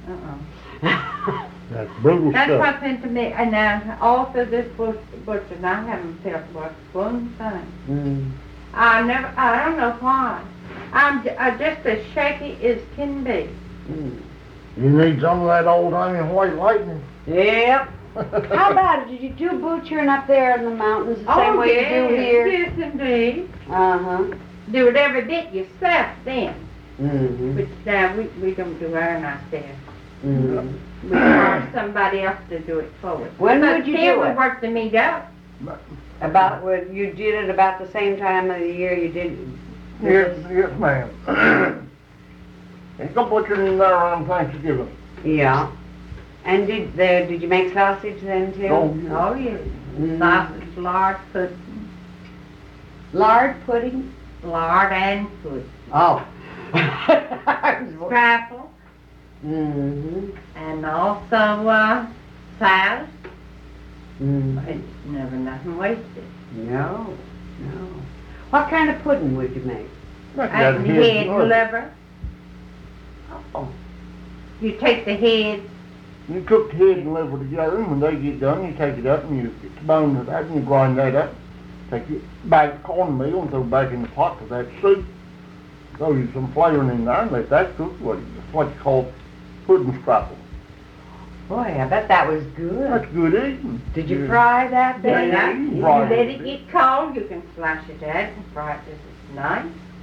That's brutal That's stuff. what's into me. And now, all through this butcher, I haven't felt one thing. Mm. I don't know why. I'm just as shaky as can be. Mm. You need some of that old-timey white lightning. Yep. How about it? Did you do butchering up there in the mountains the same way you do here? Yes, indeed. Uh-huh. Do it every bit yourself then. Mm-hmm. Which we don't do ours ourselves. Mm-hmm. We hire somebody else to do it for us. When But would you still do we it? work the meat up. About what you did it about the same time of the year you did. Yes, ma'am. Ain't no butchering in there around Thanksgiving. Yeah. And did you make sausage then too? Oh, yeah. Oh, yeah. Mm. Sausage, lard, pudding. Lard pudding? Lard and pudding. Oh. Scrapple. Mm-hmm. And also salad. Mm. It's never nothing wasted. No. No. What kind of pudding would you make? And head liver. Oh. You take the head. You cook the head and liver together, and when they get done, you take it up and you get the bone of that and you grind that up. Take your bag cornmeal and throw back in the pot with that soup. Throw you some flavoring in there and let that cook. It's what you call pudding scrapple. Boy, I bet that was good. That's good eating. Did you fry that, Then Betty? if you Fry let it. it get cold, you can slice it out and fry it just as nice.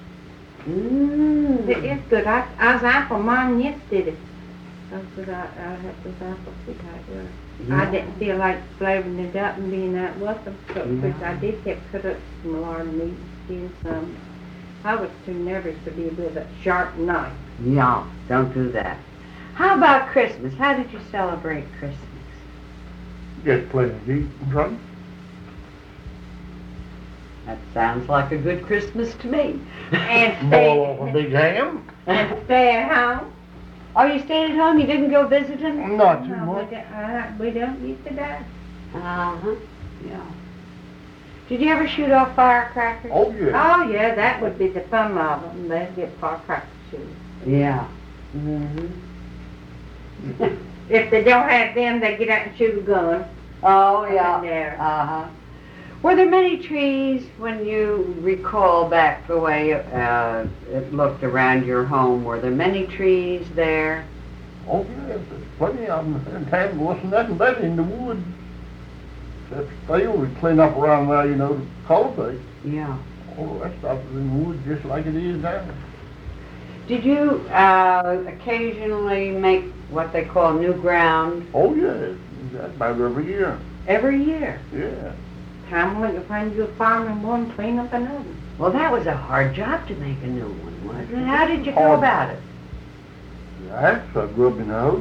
Mmm. It is good. I was out for mine yesterday. I had those apples we got. I didn't feel like flavoring it up and being out with them, because I did have cut up some large meat and skinned some. I was too nervous to be with a sharp knife. Yeah, don't do that. How about Christmas? How did you celebrate Christmas? Just plenty to eat and drink. That sounds like a good Christmas to me. And Boil off a big ham. stay at home. Oh, you stayed at home? You didn't go visit him? Not too No, much. we don't used to die. Uh-huh, yeah. Did you ever shoot off firecrackers? Oh, yeah. Oh, yeah, that would be the fun of them. They'd get firecrackers shooting. Yeah. Mm-hmm. If they don't have them, they get out and shoot a gun. Oh, Up in yeah. there. Uh-huh. Were there many trees when you recall back the way it looked around your home? Were there many trees there? Oh, yeah, there's plenty of them. In town, wasn't nothing but in the woods. Except field, we clean up around there, you know, to cultivate. Yeah. All that stuff is in the woods just like it is now. Did you occasionally make what they call new ground Oh, yeah, that's about every year. every year? Yeah. Time when you find you're farming one, clean up another. Well, that was a hard job to make a new one, wasn't it? How did you go Hard. about it? That's a grubbing hoe.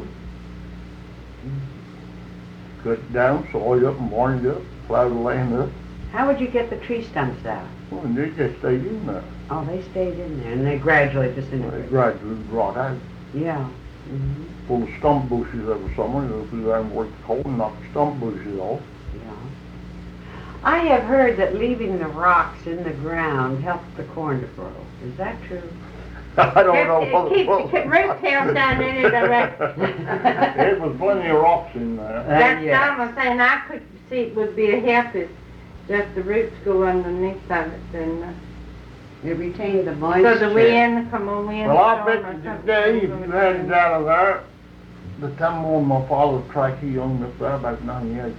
Cut it down, soil it up and barn it up, plow the land up. How would you get the tree stumps out? Well, and they just stayed in there. Oh, they stayed in there, and they gradually They disintegrated. gradually rot out. Yeah. Mm-hmm. Full of stump bushes every summer. You go through there and work the cold and knock the stump bushes off. Yeah. I have heard that leaving the rocks in the ground helps the corn to grow. Is that true? I don't know. It keeps the root tails down in it direction. There was plenty of rocks in there. That's yes. all I'm saying. I could see it would be a help if just the roots go underneath of it, and It retained the so moisture. the wind come on in. Well, I bet you today, if you had it out of there, the time on my father's track, he owned up there about 90 acres.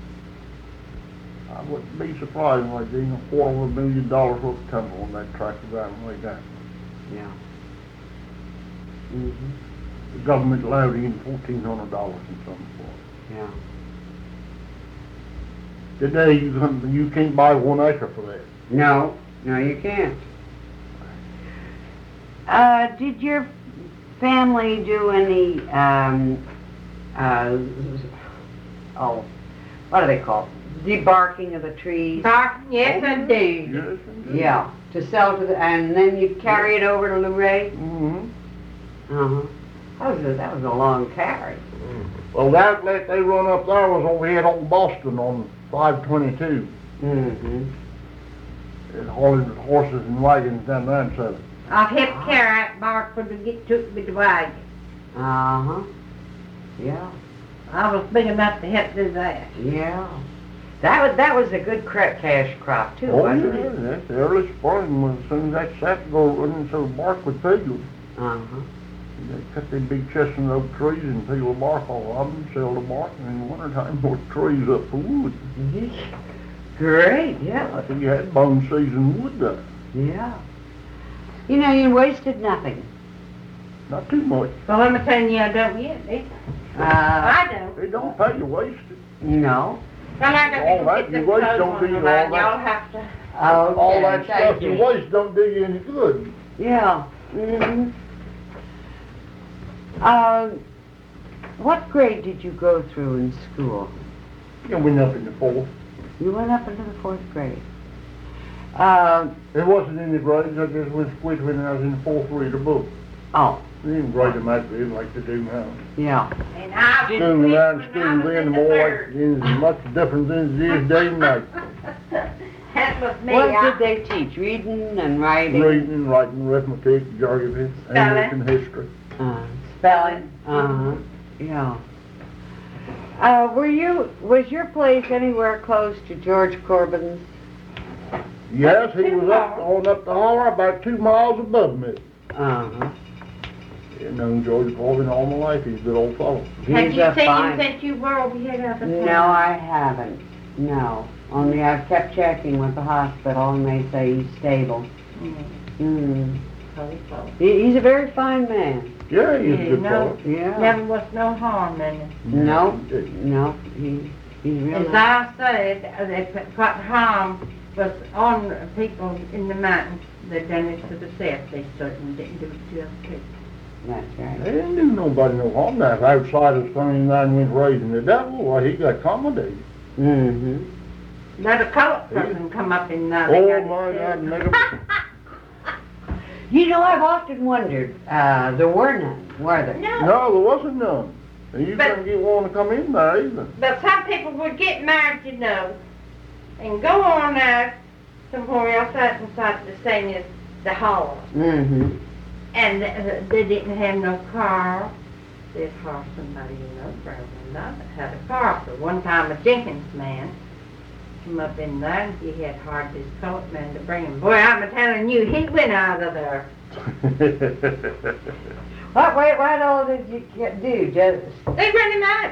I wouldn't be surprised if I seen $250,000 worth of timber on that track around way down. Yeah. Mm-hmm. The government allowed him $1,400 and something for it. Yeah. Today, you can't buy 1 acre for that. No, you can't. Did your family do any, what do they call it? Debarking of the trees? Yes, I do. Yes, indeed. Yeah, to sell to the, and then you'd carry it over to Luray? Mm-hmm. Uh-huh. That was a long carry. Well, the outlet they run up there was over here at Old Boston on 522. Mm-hmm. And hauling horses and wagons down there and selling. I've helped carry out bark for to get took with the wagon. Uh-huh. Yeah, I was big enough to help do that. yeah. That was a good cash crop too, Oh, wasn't yeah, it? that's the early spring when as soon as that sap go running so the bark would peel. Uh-huh. They cut them big chestnut oak trees and peel the bark off of them, sell the bark, and in the wintertime put trees up for wood. Great, yeah. I think you had bone season wood there. Yeah. You know, you wasted nothing. Not too much. Well, let me tell you, I don't yet, either. I don't. They don't pay you wasted. No. Well, I got All to that, get you the waste clothes don't on do the all line. that. Y'all have to. Okay, All that stuff thank you you. waste don't do you any good. Yeah. Mm-hmm. What grade did you go through in school? You went up in the fourth. You went up into the 4th grade. It wasn't in the grades, I just went quit when I was in the 4th reader book. Oh, They didn't grade them out there like they do now. yeah. And I School quit around when I school was then, in the the more third. there's as much difference as it is day and night. That was me. What I- did they teach? Reading and writing? Reading, writing, arithmetic, geography, English and history. Spelling? Uh-huh. Yeah. Was your place anywhere close to George Corbin's? Yes, he was up the holler about 2 miles above me. Uh-huh. I've known George Corbin all my life. He's a good old fellow. Have He's you a seen fine... him since you were over here the other time? No, I haven't. No. Only I've kept checking with the hospital and they say he's stable. Mm. He's a very fine man. Yeah, he's a good no, fellow. Yeah. Never was no harm in him. No, no, he's real As nice. I said, what harm was on people in the mountains. They done it to the self. They certainly didn't do it to us people. That's right. They didn't do nobody no harm. Now, if outside of 29 went raising the devil, well, he got accommodated. Mm-hmm. Let a colored person come up in there. Oh, my God, nigga. You know, I've often wondered, there were none, were there? No. No, there wasn't none. And you But- couldn't get one to come in there either. But some people would get married, you know, and go on out somewhere else out inside the same as the hall. Mm-hmm. And they didn't have no car. They'd hire somebody, you know, rather than that had a car. So one time a Jenkins man come up in there and he had hired this colored man to bring him. Boy, I'm telling you, he went out of there. What all did you do? Just... They ran him out.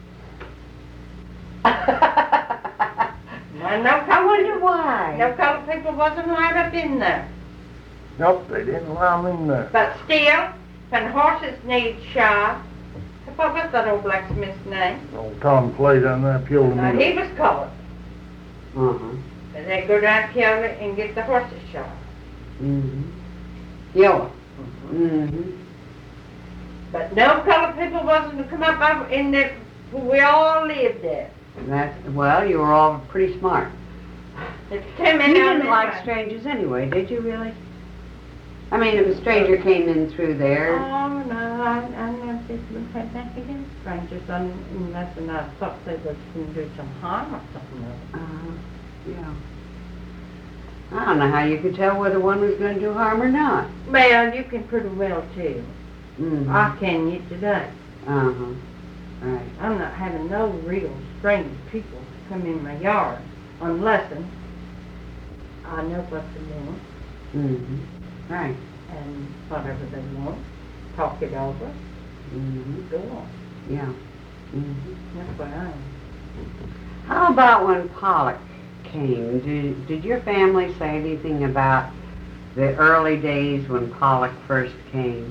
Well, no I colored wonder people, why. no colored people wasn't allowed up in there. Nope, they didn't allow me in there. But still, when horses need shod, what was that old blacksmith's name? Old Tom Clay down there killed him. He was colored. Uh-huh. And they go down Kelly and get the horses shod. Mm-hmm. Yeah. Mm-hmm. But no colored people wasn't to come up over in there. We all lived there. Well, you were all pretty smart. There's too many You of didn't them like there. strangers anyway, did you really? I mean, if a stranger came in through there... Oh, no, I never did have that against strangers unless I thought they was going to do some harm or something. Yeah. I don't know how you could tell whether one was going to do harm or not. Well, you can pretty well tell. Mm-hmm. I can you today. Uh-huh. Right. I'm not having no real strange people come in my yard unless I know what they're doing Mm-hmm. Right. and whatever they want, talk it over, Mm-hmm. go on. Yeah. Mm-hmm. That's what I am. How about when Pollock came? Did your family say anything about the early days when Pollock first came?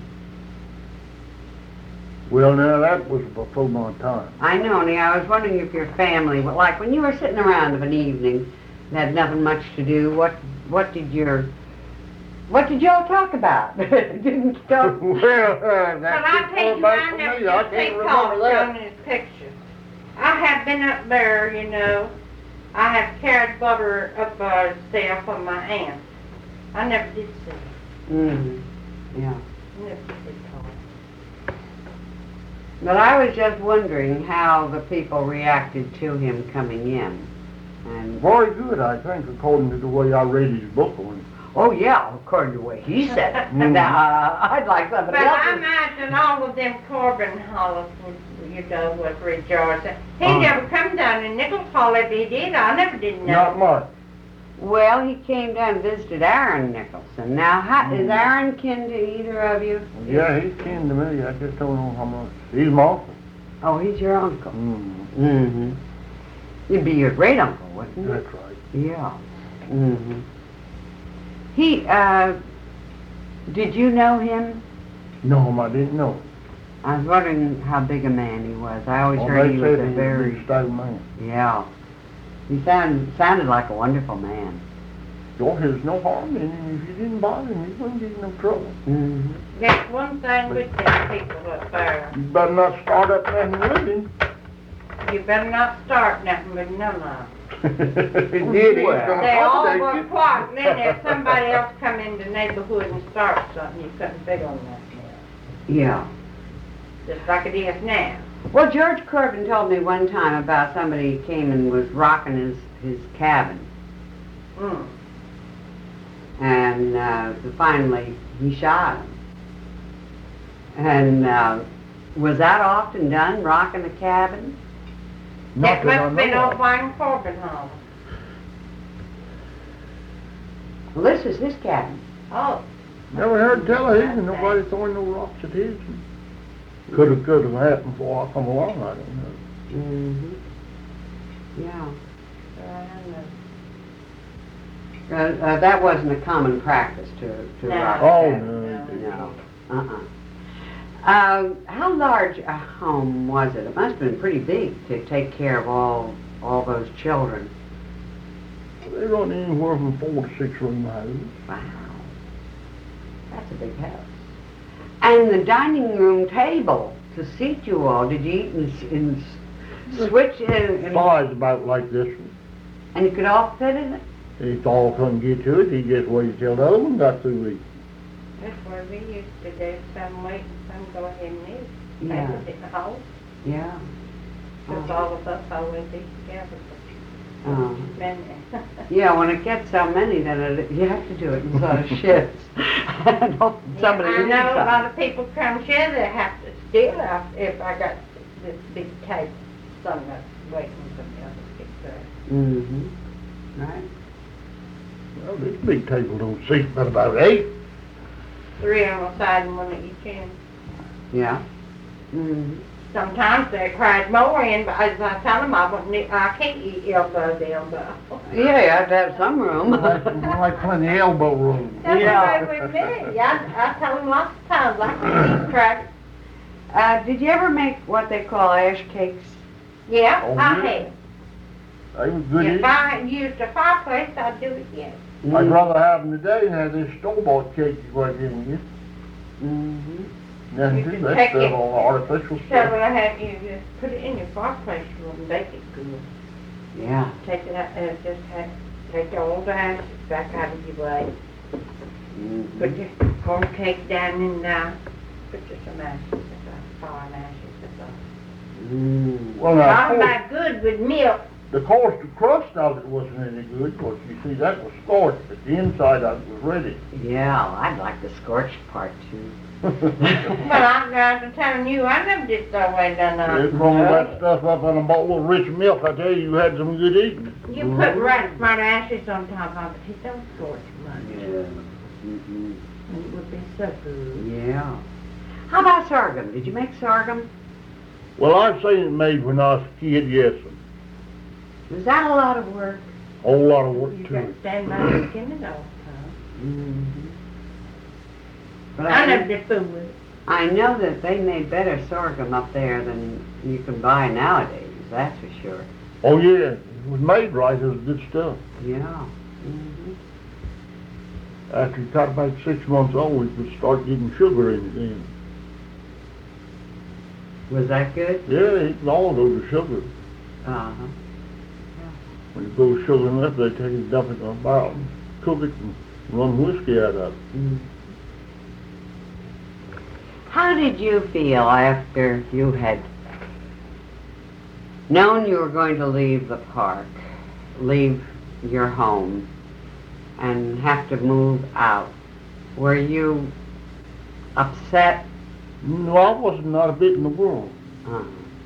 Well, now, that was before my time. I know, and I was wondering if your family, like when you were sitting around of an evening and had nothing much to do, what did y'all talk about? Didn't you talk? Well, But that's I too tell far you, back I for never me. I did can't see remember Pollock that. on his picture. I have been up there, you know. I have carried butter up south for my aunt. I never did see him. Mm-hmm. Yeah. Never did Pollock. But I was just wondering how the people reacted to him coming in. And Very good, I think, according to the way I read his book on him. oh yeah, according to the way he said it. Mhm. Now, I'd like somebody But else. I imagine all of them Corbin Hollis would, you know, was rejoicing. He Uh-huh. never come down in Nichols Hall if he did. I never did know. Not much. Well, he came down and visited Aaron Nicholson. Now, is Aaron kin to either of you? Yeah, he's kin to me. I just don't know how much. He's my uncle. Oh, he's your uncle. Mm, Mm-hmm. He'd be your great uncle, wouldn't he? that's right. Yeah. Mm-hmm. He, did you know him? No, I didn't know. I was wondering how big a man he was. I always Well, heard they he was said a he very, was a stout man. yeah. He sounded like a wonderful man. Well, there's no harm in him. If you didn't bother him, you wouldn't get in no trouble. Mm-hmm. That's one thing with them people up there. You better not start up nothing with him. You better not start nothing with none of them. He did. He's Well. gonna They all accommodate were you. quiet, and then if somebody else come in the neighborhood and start something, you couldn't figure on that now. Yeah. Just like it is now. Well, George Corbin told me one time about somebody who came and was rocking his cabin. Mm. And finally he shot him. And was that often done, rocking the cabin? Not That must that I have been know old of. Wayne Corbin Hall. Well, this is his cabin. Oh. Never heard tell of his, and nobody throwing no rocks at his. Could have happened before I come along, I don't know. Mm-hmm. Yeah. I don't know. That wasn't a common practice to No. rock Oh, cabins. no. No. How large a home was it? It must have been pretty big to take care of all those children. They run anywhere from 4 to 6 room houses. Wow. That's a big house. And the dining room table to seat you all, did you eat in switch? Size about like this one. And you could all fit in it? If all couldn't get to it, he just waited till the other one got through eating. That's what we used to do. Some wait and some go ahead and eat. Yeah. They sit in the hole. Yeah. Because all of us always eat together. Uh, Then, yeah, when it gets so many, then you have to do it in sort of shifts. And hope somebody I needs know a something. lot of people come here that have to steal out if I got this big table. Some of us waiting for the other people. Mm-hmm. Right. Well, this big table don't seat but about 8. 3 on one side and 1 at each end. Yeah. Mm-hmm. Sometimes they cried more in, but as I tell them, I can't eat elbow to elbow. Yeah, you have to have some room. like plenty of elbow room. That's Yeah. the way with me. I tell them lots of times, I can eat crackers. Did you ever make what they call ash cakes? Yeah, Oh, I yeah. have. They was good If eating. I used a fireplace, I'd do it again. I'd rather have them today than have this store-bought cake you were giving you. Mm-hmm. Nothing You to can that take stuff it. all artificial So stuff. what I have you just put it in your fireplace room and bake it good. Yeah. Take it out and take all the ashes back out of your way. Mm-hmm. Put your corn cake down and put you some ashes, fine ashes. That's all. Mm. Well, now, All of course, my good with milk. the crust of it wasn't any good, because you see, that was scorched, but the inside of it was ready. Yeah, I'd like the scorched part too. Well, I'm telling you, I never did throw away none of They it. roll that stuff up in a bowl of rich milk, I tell you had some good eating. You put right smart ashes on top of it. It don't scorch much. Yeah. Mm-hmm. It would be so good. Yeah. How about sorghum? Did you make sorghum? Well, I've seen it made when I was a kid, yes, Was that a lot of work? a whole lot of work You to got it. to stand by and skin it all the time. Mm-hmm. But I never did fool with it. I know that they made better sorghum up there than you can buy nowadays, that's for sure. Oh, yeah, it was made right, it was good stuff. Yeah. Mm-hmm. After you got about 6 months old, we could start getting sugar in it then. Was that good? Yeah, it all goes to sugar. Uh-huh. When it goes sugar enough, they take it, dump it in a barrel, and cook it, and run whiskey out of it. Mm. How did you feel after you had known you were going to leave the park, leave your home, and have to move out? Were you upset? No, I wasn't not a bit in the world. Uh,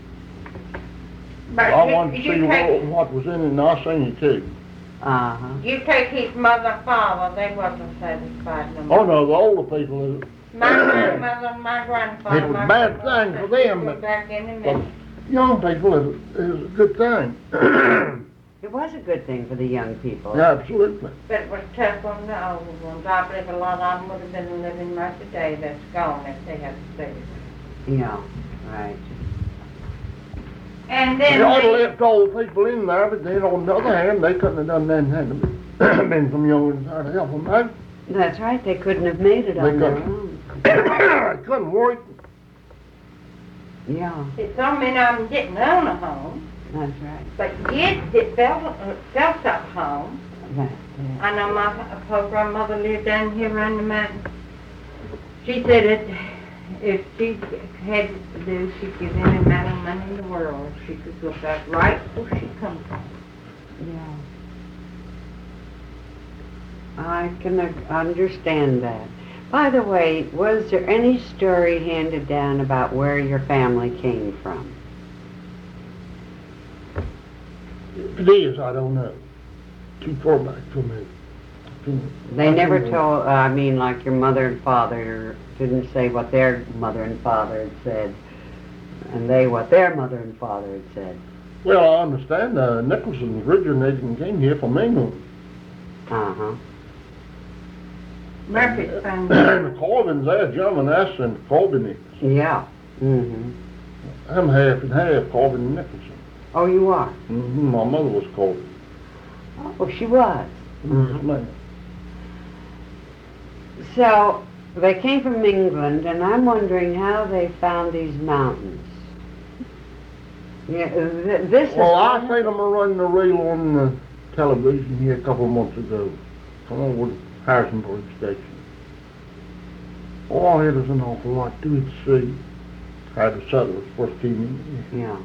But I wanted to see you take, what was in it, and I seen it too. uh-huh. you take his mother and father, they wasn't satisfied no more. Oh no, the older people, My grandmother and my grandfather. It was a my bad grandmother thing for them, go but- back in the but middle. young people is a good thing. It was a good thing for the young people. Absolutely. But it was tough on the older ones. I believe a lot of them would have been living much today that's gone if they had stayed. Yeah, right. And They then ought to they, left old people in there, but then on the other hand, they couldn't have done nothing had there been some young ones there to help them out. That's right, they couldn't have made it They on their couldn't. own. They couldn't work. Yeah, it's so many of them didn't own a home, that's right. but kids that felt at home. That, I know my poor grandmother lived down here around the mountain. She said that if she had to do, she'd give any amount of money in the world. She could go back right where she come from. yeah. I can understand that. By the way, was there any story handed down about where your family came from? If it is, I don't know. Too far back for me. They never told, I mean, like your mother and father didn't say what their mother and father had said, and they what their mother and father had said. Well, I understand Nicholson originated and came here from England. Uh-huh. Murphy's from And the Corbins, they're German accent, Corbinics. Yeah. Mm-hmm. I'm half and half Corbin and Nicholson. Oh, you are? Mm-hmm. My mother was Corbin. Oh, she was. Yes, ma'am. So, they came from England, and I'm wondering how they found these mountains. Yeah, this Well, is... I seen them running the reel on the television here a couple of months ago. Come over to Harrisonburg Station. Oh, it was an awful lot to it to see. How the settlers first came in. Yeah.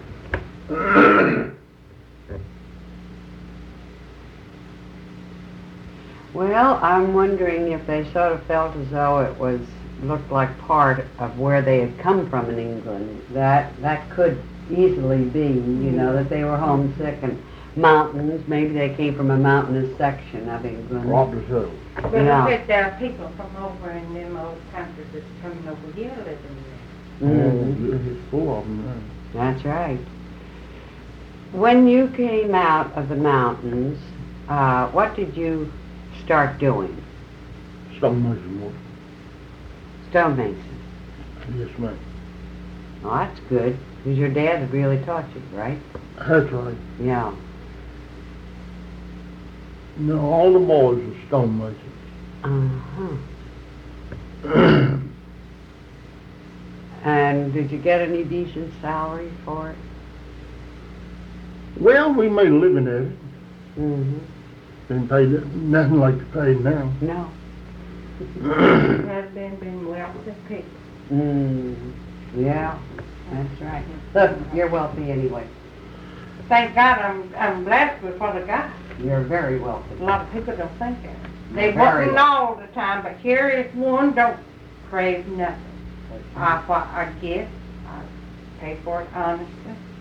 Well, I'm wondering if they sort of felt as though it looked like part of where they had come from in England. That could easily be, you know, that they were homesick and mountains. Maybe they came from a mountainous section of England. Probably so. But Yeah. look at there are people from over in them old countries that's coming over here living there. Mhm. Oh, yeah, it's full of them now. That's right. When you came out of the mountains, what did you start doing? Stonemason work. Stonemason. Yes, ma'am. Oh, that's good, because your dad had really taught you, right? That's right. Yeah. No, all the boys are stonemasons. Uh-huh. And did you get any decent salary for it? Well, we made a living at it. Mm-hmm. Didn't pay nothing like to pay now. No. Has been wealthy people. Yeah, that's right. Look, you're wealthy anyway. Thank God I'm blessed with what I got. You're very wealthy. A lot of people don't think that. They You're very wasn't all the time, but here is one don't crave nothing. What I get, I pay for it honestly.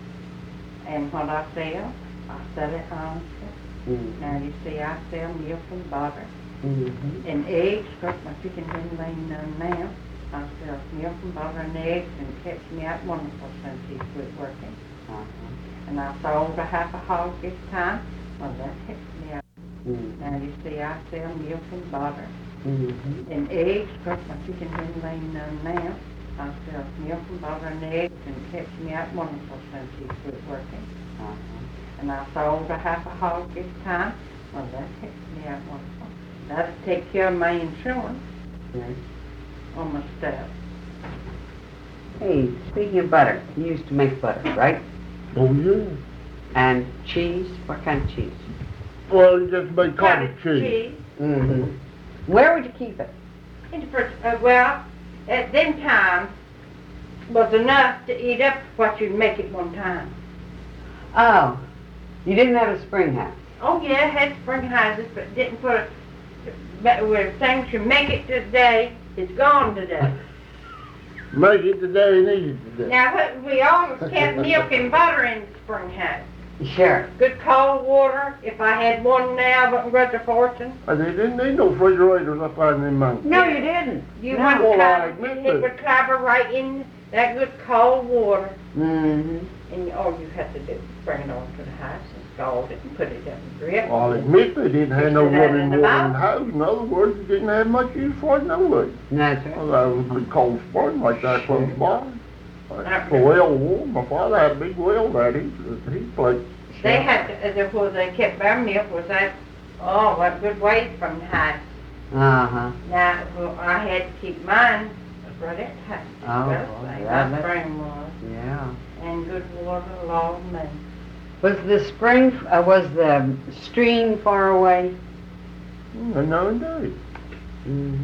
And what I sell it honestly. Mm-hmm. Now you see, I sell milk and butter Mm-hmm. and eggs. Because my chicken isn't laying none now. I sell milk and butter and eggs, and it keeps me out wonderful since he's quit working. Uh-huh. And I sold a half a hog this time. Well, that keeps me out. Mm-hmm. Now you see, I sell milk and butter Mm-hmm. and eggs. Because my chicken isn't laying none now. I sell milk and butter and eggs, and it keeps me out wonderful since he's quit working. Uh-huh. And I sold a half a hog this time. Well, that keeps me out wonderful. That'll take care of my insurance Yes. on my stuff. Hey, speaking of butter, you used to make butter, right? Oh, yeah. And cheese? What kind of cheese? Well, you just made cottage cheese. Mm-hmm. Where would you keep it? Well, at them times was enough to eat up what you'd make at one time. Oh, you didn't have a spring house. Oh yeah, had spring houses, but didn't put a. But where things you make it today, it's gone today. Make it today and eat it today. Now we always kept milk and butter in the spring house. Sure. Good cold water. If I had one now, I wouldn't grudge a fortune. And they didn't need no refrigerators up out in them mountains. No, you didn't. You No. wouldn't Well, I cover, admit it that. would cover right in that good cold water. Mm-hmm. And all you have to do is bring it over to the house and scald it and put it up in the drip. I'll admit they didn't have no Put that running in the water in the mouth. house. In other words, they didn't have much use for it no way. That's right. Well, that was a big cold spring like that close by. Right. The well warm. My father had a big well there. He played. They had to, where they kept their milk was that, what good ways from the house. Uh-huh. Now, well, I had to keep mine right at the house. Oh, Well, boy, like yeah, my that- spring was, Yeah. and good water, Lord, man. Was the spring, was the stream far away? No, indeed. Mm-hmm.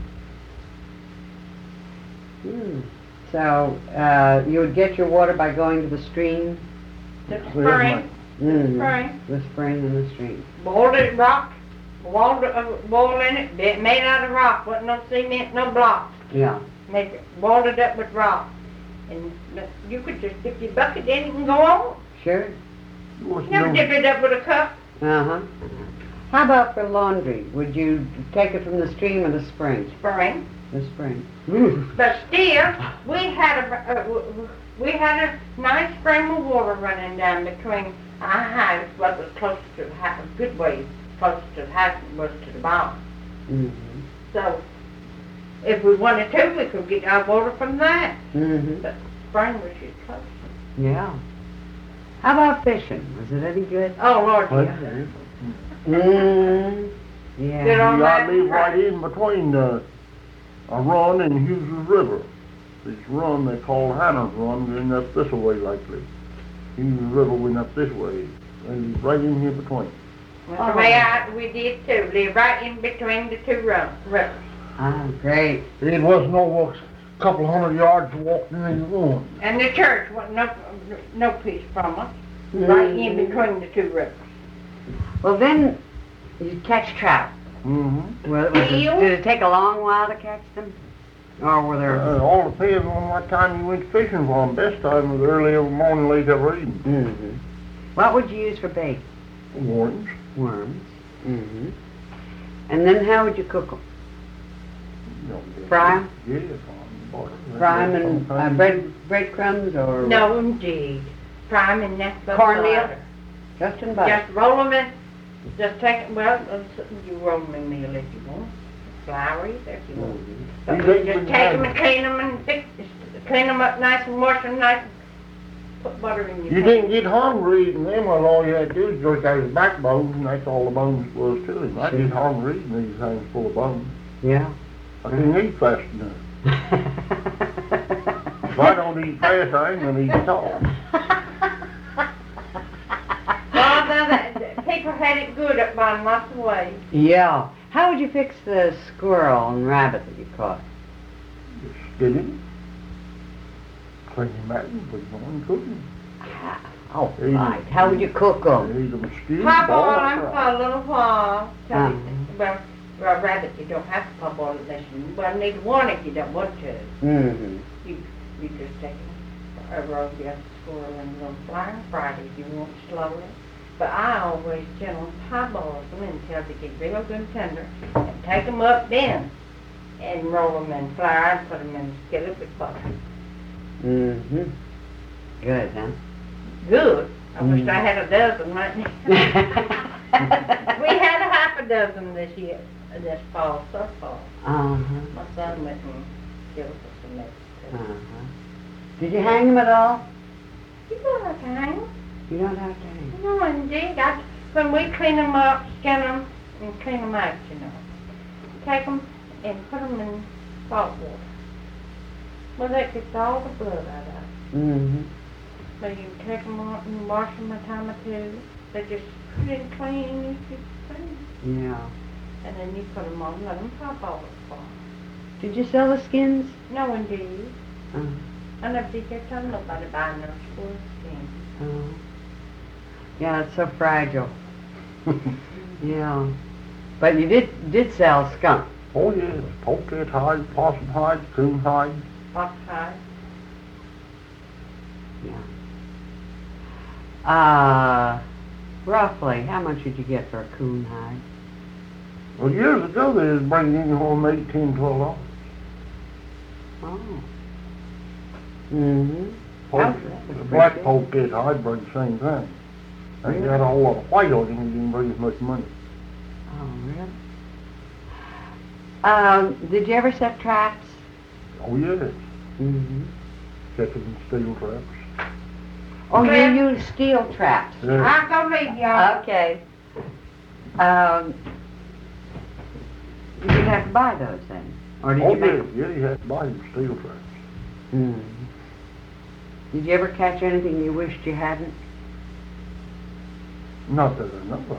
So, you would get your water by going to the stream? The Yes, spring, Mm-hmm. spring, The spring and the stream. boiled it rock, boiled in it, made out of rock, wasn't no cement, no blocks. Yeah. Boiled it up with rock. And you could just dip your bucket in it and go on. Sure. Was Never no, dip it up with a cup. Uh-huh. How about for laundry? Would you take it from the stream or the spring? Spring. The spring. But still, we had a nice stream of water running down between our house, what was close to the house, a good ways close to the house was to the barn. Mm-hmm. So, if we wanted to, we could get our water from that. Mm-hmm. But spring was just close. Yeah. How about fishing? Was it any good? Oh, Lord, Well, yeah. Mm. Good Yeah. on You that. gotta live right in between a run and Hughes River. This run they call Hannah's Run going up this way lately. Hughes River went up this way. And it's right in here between. That's the way we did too, live right in between the two rivers. Oh, great. It wasn't over a couple hundred yards to walk in either one. And the church wasn't no piece from us, right in between the two rivers. Well, then you catch trout. Mm-hmm. Did it take a long while to catch them? Or were there... All depends on what time you went fishing for them. Best time was early every morning, late every evening. Mm-hmm. What would you use for bait? Worms. Worms. Mm-hmm. And then how would you cook them? Fry 'em? Yeah, on butter. Fry them in breadcrumbs or... No, indeed. Fry 'em in that butter. Cornmeal? Just in butter? Just roll them in, just take, well, you roll them in meal if you want. Flour either if you want. Mm-hmm. But You you think just we take them had- and clean them up nice and wash them nice. Put butter in your You pan. didn't get hungry eating them, well, all you had to do is drink out his backbone, and that's all the bones was to him. I get hungry eating these things full of bones. Yeah. I can't eat fast enough. If I don't eat fast, I ain't gonna eat at all. Well, that people had it good up by lots of ways. Yeah. How would you fix the squirrel and rabbit that you caught? Just skin him, clean him out, and put him on cooking. Oh, right. How would you cook them? Eat them skinned, Parboil them boiled, for a little while. Uh-huh. Well, rabbit, you don't have to parboil it unless you, well, neither one if you don't want to. Mm-hmm. You just take a roast the squirrel and a little flour and fry it if you want slowly. But I always generally parboil them until they get real good and tender, and take them up then, and roll them in flour and put them in a skillet with butter. Mm-hmm. Good, huh? Good. I wish I had a dozen right now. We had a half a dozen this year, this fall, so far. Uh-huh. My son went and killed us some eggs. Uh-huh. Did you hang them at all? You don't have to hang them. You don't have to hang. No, indeed. When we clean them up, skin them, and clean them out, you know. Take them and put them in salt water. Well, that gets all the blood out of them. Mm-hmm. So you take them out and wash them a time or two. They just pretty clean, clean. Yeah. And then you put them on and let them pop all the while. Did you sell the skins? No, indeed. Uh-huh. I never did get tell nobody buying those squirrel skins. Oh. Yeah, it's so fragile. Yeah. But you did sell skunk. Oh, yes, polecat hide, possum hide, coon hide. Fox hide. Yeah. Roughly, how much did you get for a coon hide? Well, years ago, they was bringing in home $18, $12. Oh. Mm-hmm. The black polecat hide bring the same thing. They got a whole lot of white on it, and didn't bring as much money. Oh, really? Did you ever set traps? Oh, yes, Mm-hmm. catching steel traps. Oh, Well- you use steel traps. Yeah. I'll go leave y'all. Okay. Did you have to buy those then? Or did Oh, you make yeah, them? yeah, you had to buy them steel traps. Mm. Did you ever catch anything you wished you hadn't? Not that I know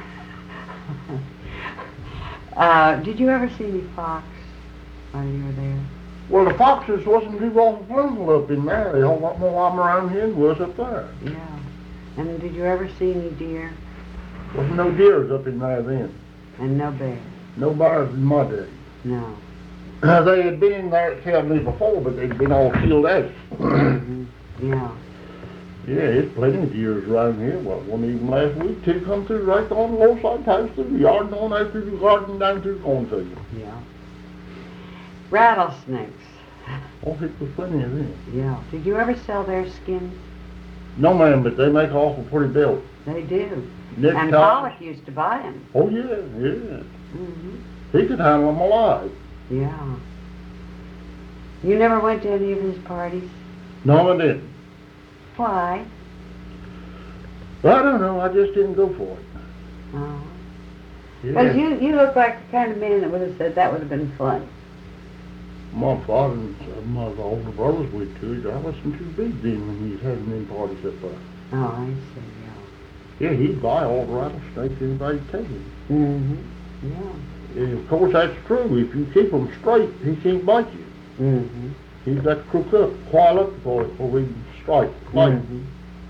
of. Did you ever see any fox while you were there? Well, the foxes wasn't too awful plentiful up in there. They a whole lot more of them around here than was up there. Yeah. And did you ever see any deer? Wasn't no deers up in there then. And no bears? No bears in my day. No. They had been in there at Calvary before, but they'd been all killed out. Mhm. Yeah. Yeah, it's plenty of deers around here. Well, one even last week, two come through right on the low side house through the yard and on out through the garden down through the cornfield. Yeah. Rattlesnakes. Oh, it was plenty of them. Yeah. Did you ever sell their skins? No, ma'am, but they make awful pretty belt. They do. Next And time- Pollock used to buy them. Oh, yeah, yeah. Mm-hmm. He could handle them alive. Yeah. You never went to any of his parties? No, I didn't. Why? I don't know, I just didn't go for it. Oh. Yeah. Because you look like the kind of man that would have said that would have been fun. My father and my older brothers went to it. I wasn't too big then when he was having them parties up there. Oh, I see, Yeah, he'd buy all the rattlesnakes anybody'd take him. yeah. Mm-hmm. Yeah. And of course, that's true. If you keep him straight, he can't bite you. Mm-hmm. He's got to crook up, coil up before he strike. Bite. Mm-hmm.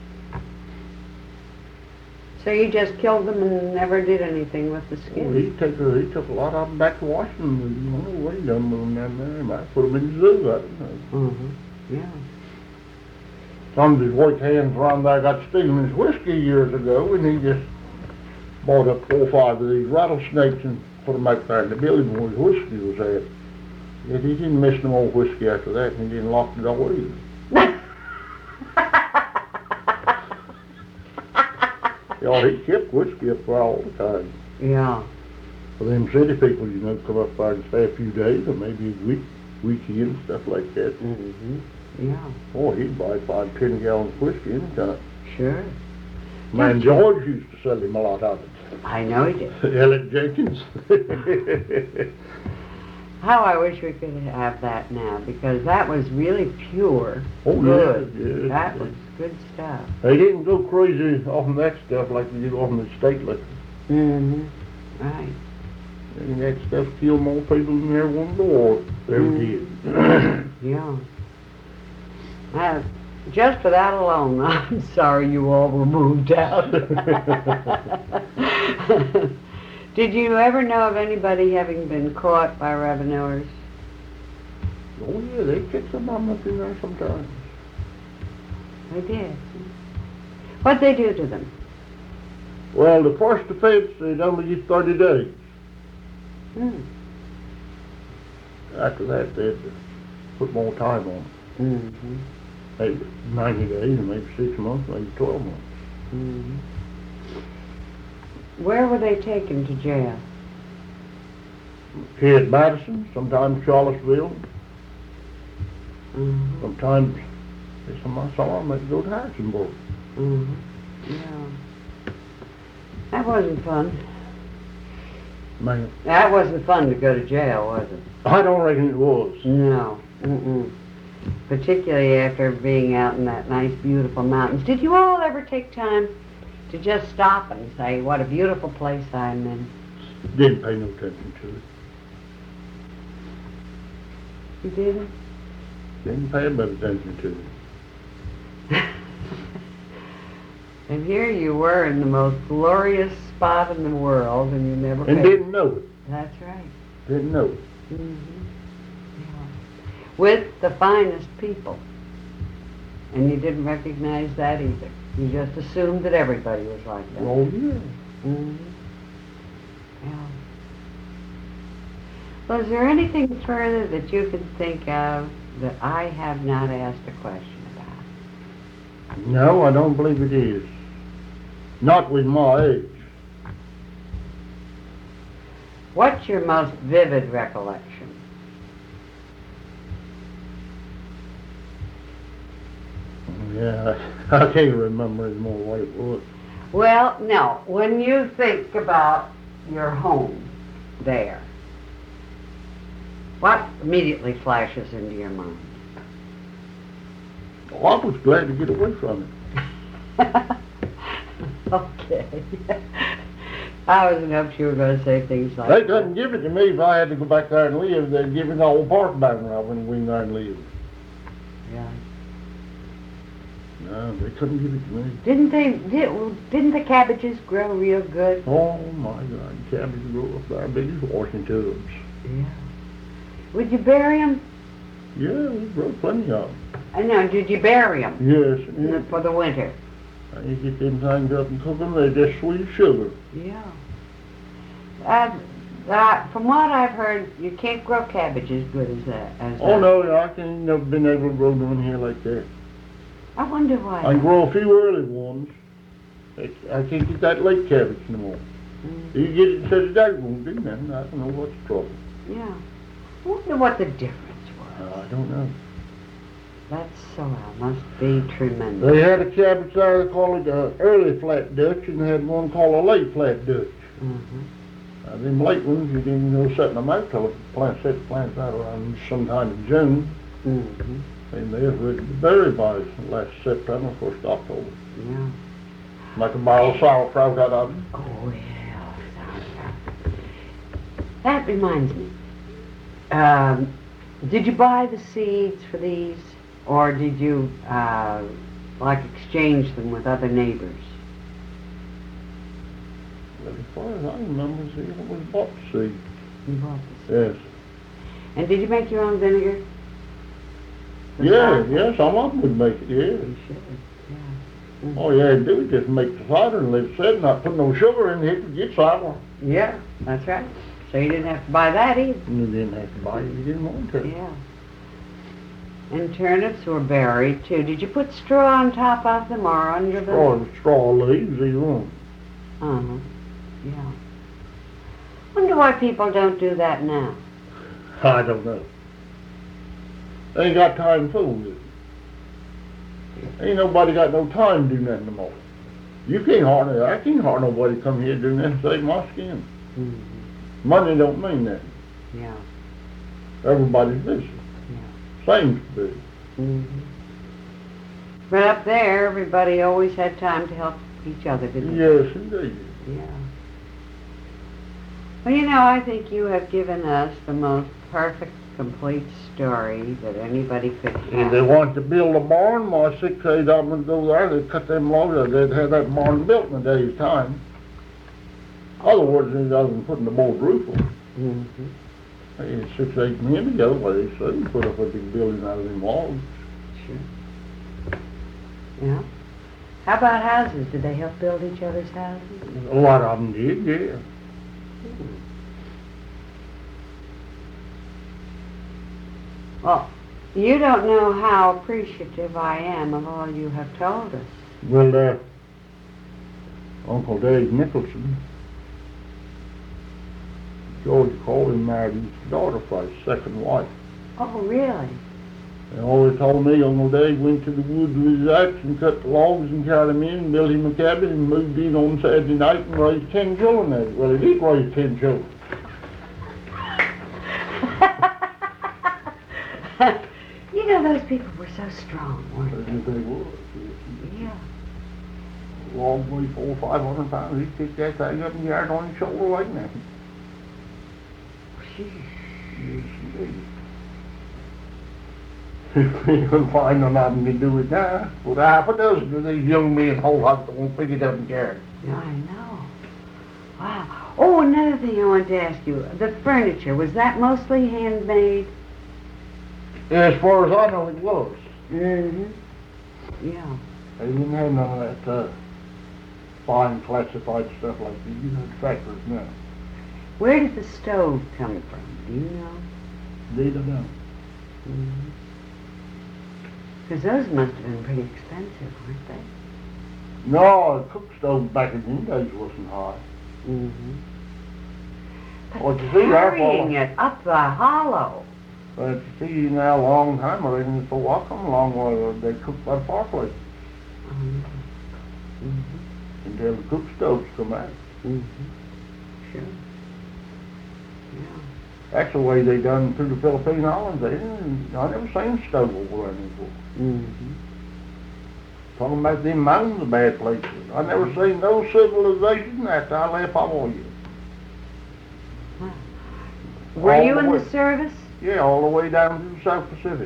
So you just killed them and never did anything with the Well, skin? he took a lot of them back to Washington. I don't know what he done with them down there. He might put them in the zoo. I don't know. Mm-hmm. Yeah. Some of his white hands around there got stealing his whiskey years ago, and he just bought up 4 or 5 of these rattlesnakes and put them out there in the building where his whiskey was at. Yet he didn't miss no more whiskey after that, and he didn't lock the door either. Yeah, he kept whiskey up there all the time. Yeah. For them city people, come up there and stay a few days, or maybe a weekend, stuff like that. Mm-hmm. Yeah. Oh, he'd buy 5, 10 gallons of whiskey anytime. Sure. Man, George used to sell him a lot of it. I know he did. Elliot Jenkins. How I wish we could have that now, because that was really pure. Oh, good. yeah. That was good stuff. They didn't go crazy off of that stuff like they did off of the state liquor. Mm-hmm. Right. And that stuff killed more people than ever one door ever did. Yeah. Just for that alone, I'm sorry you all were moved out. Did you ever know of anybody having been caught by revenuers? Oh, yeah, they kicked some of them up in there sometimes. They did. What'd they do to them? Well, the first offense, they'd only get 30 days. Mm. After that, they'd put more time on it. Mm-hmm. Maybe 90 days, or maybe 6 months, maybe 12 months. Mm-hmm. Where were they taken to jail? Here at Madison, sometimes Charlottesville, Mm-hmm. sometimes, some I saw them, they'd go to Harrisonburg. Mm-hmm. Yeah. That wasn't fun. Man, That wasn't fun to go to jail, was it? I don't reckon it was. No. Mm-mm. Particularly after being out in that nice, beautiful mountains. Did you all ever take time to just stop and say, what a beautiful place I'm in? Didn't pay no attention to it. You didn't? Didn't pay a bit of attention to it. And here you were in the most glorious spot in the world, and you never And paid. didn't know it. That's right. Didn't know it. Mm-hmm. Yeah. With the finest people. And you didn't recognize that either. You just assumed that everybody was like that. Oh, yeah. Mm-hmm. Yeah. Was there anything further that you can think of that I have not asked a question about? No, I don't believe it is. Not with my age. What's your most vivid recollection? Yeah, I can't remember anymore what it was. Well, no. When you think about your home there, what immediately flashes into your mind? Oh, I was glad to get away from it. Okay. I wasn't hoping you were going to say things like They that. couldn't give it to me if I had to go back there and live. They'd give me the old park back when I went there and lived. Yeah. No, they couldn't give it to me. Didn't the cabbages grow real good? Oh, my God. Cabbages grow up there big as washing tubs. Yeah. Would you bury them? Yeah, we grow plenty of them. I know, did you bury them Yes, for the winter? you get them things up and cook them, they're just sweet sugar. Yeah. From what I've heard, you can't grow cabbage as good as that. Oh no, I can't, never been able to grow them in here like that. I wonder why. I can grow a few early ones. I can't get that late cabbage no more. You get it instead of that won't do nothing. I don't know what's the trouble. Yeah. I wonder what the difference was. I don't know. That soil must be tremendous. They had a cabbage there, they called it early flat Dutch, and they had one called a late flat Dutch. Mm-hmm. Them late ones, you didn't go setting them out till set the plants out around sometime in June. Mm-hmm. And they was ready to bury by last September, 1st October. Yeah. Make a bottle of sauerkraut out of them. Oh, yeah. That reminds me. Did you buy the seeds for these, or did you, exchange them with other neighbors? As far as I remember, it was bought seed. You bought the seeds. Yes. And did you make your own vinegar? Yeah, some of them would make it, yeah. You should, yeah. Mm-hmm. All you had to do was just make the cider and let it sit, not put no sugar in it, it would get sour. Yeah, that's right. So you didn't have to buy that either. And you didn't have to buy it, you didn't want to. Yeah. And turnips were buried too. Did you put straw on top of them or under them? Straw leaves, either one. Uh-huh. Yeah. Wonder why people don't do that now. I don't know. They ain't got time for it. Ain't nobody got no time to do nothing no more. I can't hardly nobody come here to do nothing to save my skin. Mm-hmm. Money don't mean that. Yeah. Everybody's busy. Yeah. Seems to be. Mm-hmm. But up there, everybody always had time to help each other, didn't they? Yes, indeed. Yeah. Well, I think you have given us the most perfect, complete story that anybody could have. If they wanted to build a barn, my 6 days I'm going to go there, they'd cut them logs, they'd have that barn built in a day's time. Otherwise, other than putting the board roof on. Mm-hmm. Hey, 6, 8 men ago, well, they couldn't put up a big building out of them logs. Sure. Yeah. How about houses? Did they help build each other's houses? A lot of them did, yeah. Well, you don't know how appreciative I am of all you have told us. Well, Uncle Dave Nicholson, George Coley married his daughter for his second wife. Oh, really? They always told me Uncle Dave went to the woods with his axe and cut the logs and carried them in and built him a cabin and moved in on Saturday night and raised 10 children at it. Well, he did raise 10 children. Those people were so strong, weren't they? They were. Yeah. Log weighed 400 or 500 pounds. He'd pick that thing up and carry it on his shoulder like nothing. Jeez. Yes, indeed. You can find none of them can do it now. But half a dozen of these young men whole lot that won't pick it up and carry it. Yeah, I know. Wow. Oh, another thing I wanted to ask you. The furniture, was that mostly handmade? As far as I know, it was. Mm-hmm. Yeah. They didn't have none of that fine classified stuff like the factories now. Where did the stove come from? Do you know? Indeed, I don't. Because those must have been pretty expensive, weren't they? No, the cook stove back in the days wasn't high. Mm-hmm. But Well, you see, carrying it up the hollow. But you see now a long time, or even before I come along, well, they cooked by the fireplace until the cook stoves come out. Mm-hmm. Sure. Yeah. That's the way they done through the Philippine Islands. I never seen stove over there before. Mm-hmm. Talking about them mountains of bad places. I never seen no civilization after I left Hawaii. Wow. Were All you the in way- the service? Yeah, all the way down to the South Pacific.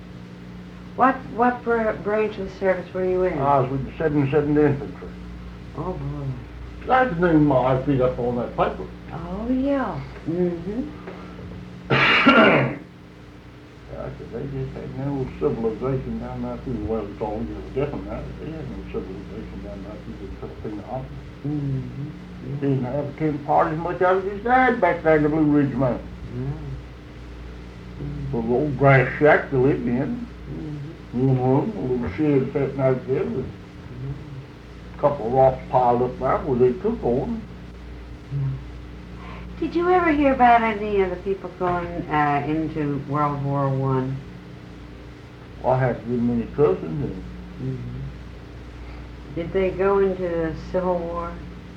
What branch of the service were you in? I was with the 77th Infantry. Oh, boy. That's the name I picked up on that paper. Oh, yeah. Mm-hmm. Yeah, I could They just had no civilization down there through, well, it's all different now, but they had no civilization down there through the Philippine Islands. Mm-hmm. Didn't have a tin pot as much as his dad back there in the Blue Ridge Mountains. Mm-hmm. A little old grass shack to live in. Mm-hmm. One room, a little shed sitting out there with a couple of rocks piled up there where they cook on. Did you ever hear about any of the people going into World War I? I had a good many cousins. And Mm-hmm. Did they go into the Civil War?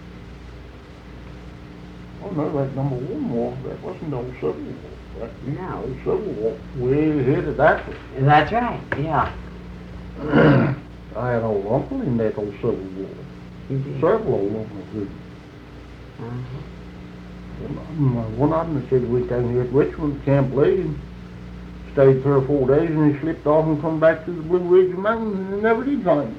oh no, that number one war, that wasn't no Civil War. That No. was Civil War. Way ahead of that one. That's right, yeah. I had an old uncle in that old Civil War. You did. Several old uncles did. Uh-huh. One of them said we went down here at Richmond, Camp Lee, and stayed 3 or 4 days, and he slipped off and come back to the Blue Ridge Mountains, and he never did find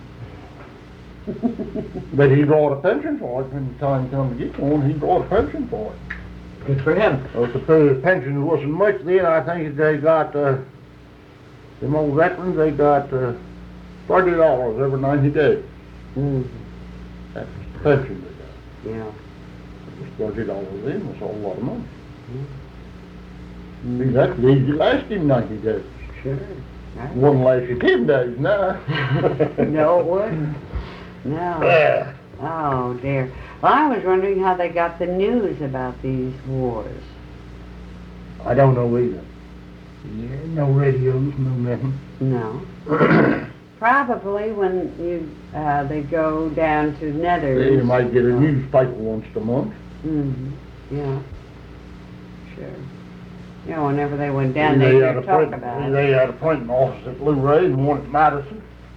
it. But he brought a pension for it when the time come to get one. He brought a pension for it. Good for him. The pension wasn't much then. I think they got, them old veterans, they got $30 every 90 days. Mm-hmm. That's the pension they got. Yeah. $30 then was a whole lot of money. Mm-hmm. See, that leaves you last him 90 days. Sure. Right. Wouldn't last you 10 days now. No, it wouldn't. No. Oh, dear. Well, I was wondering how they got the news about these wars. I don't know either. Yeah, no radios, no nothing. No. Probably when they go down to Nethers. You might get a newspaper once a month. Mm-hmm. Yeah. Sure. You know, whenever they went down And there, they they had a talk print- about it. They had a printing office at Blue Ray and one at Madison.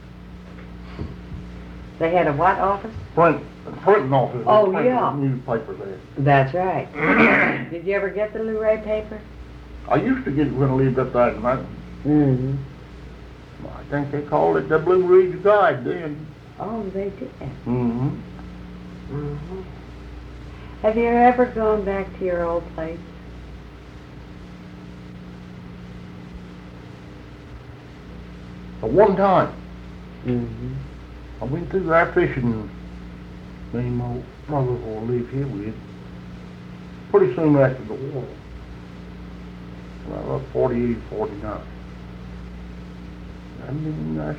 They had a what office? Printing office. Oh, They printed yeah. Newspapers there. That's right. Did you ever get the Luray paper? I used to get it when I lived up there in the mountains. Mm-hmm. I think they called it the Blue Ridge Guide then. Oh, they did. Mm-hmm. Uh-huh. Have you ever gone back to your old place? At one time, Mm-hmm. I went through there fishing. Me and my mother-in-law lived here with. Pretty soon after the war. About 48, 49. I haven't been in there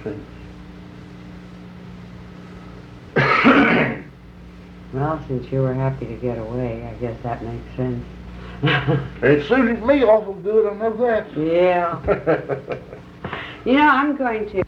since. Well, since you were happy to get away, I guess that makes sense. It suited me awful good, I know that. Yeah. You know, I'm going to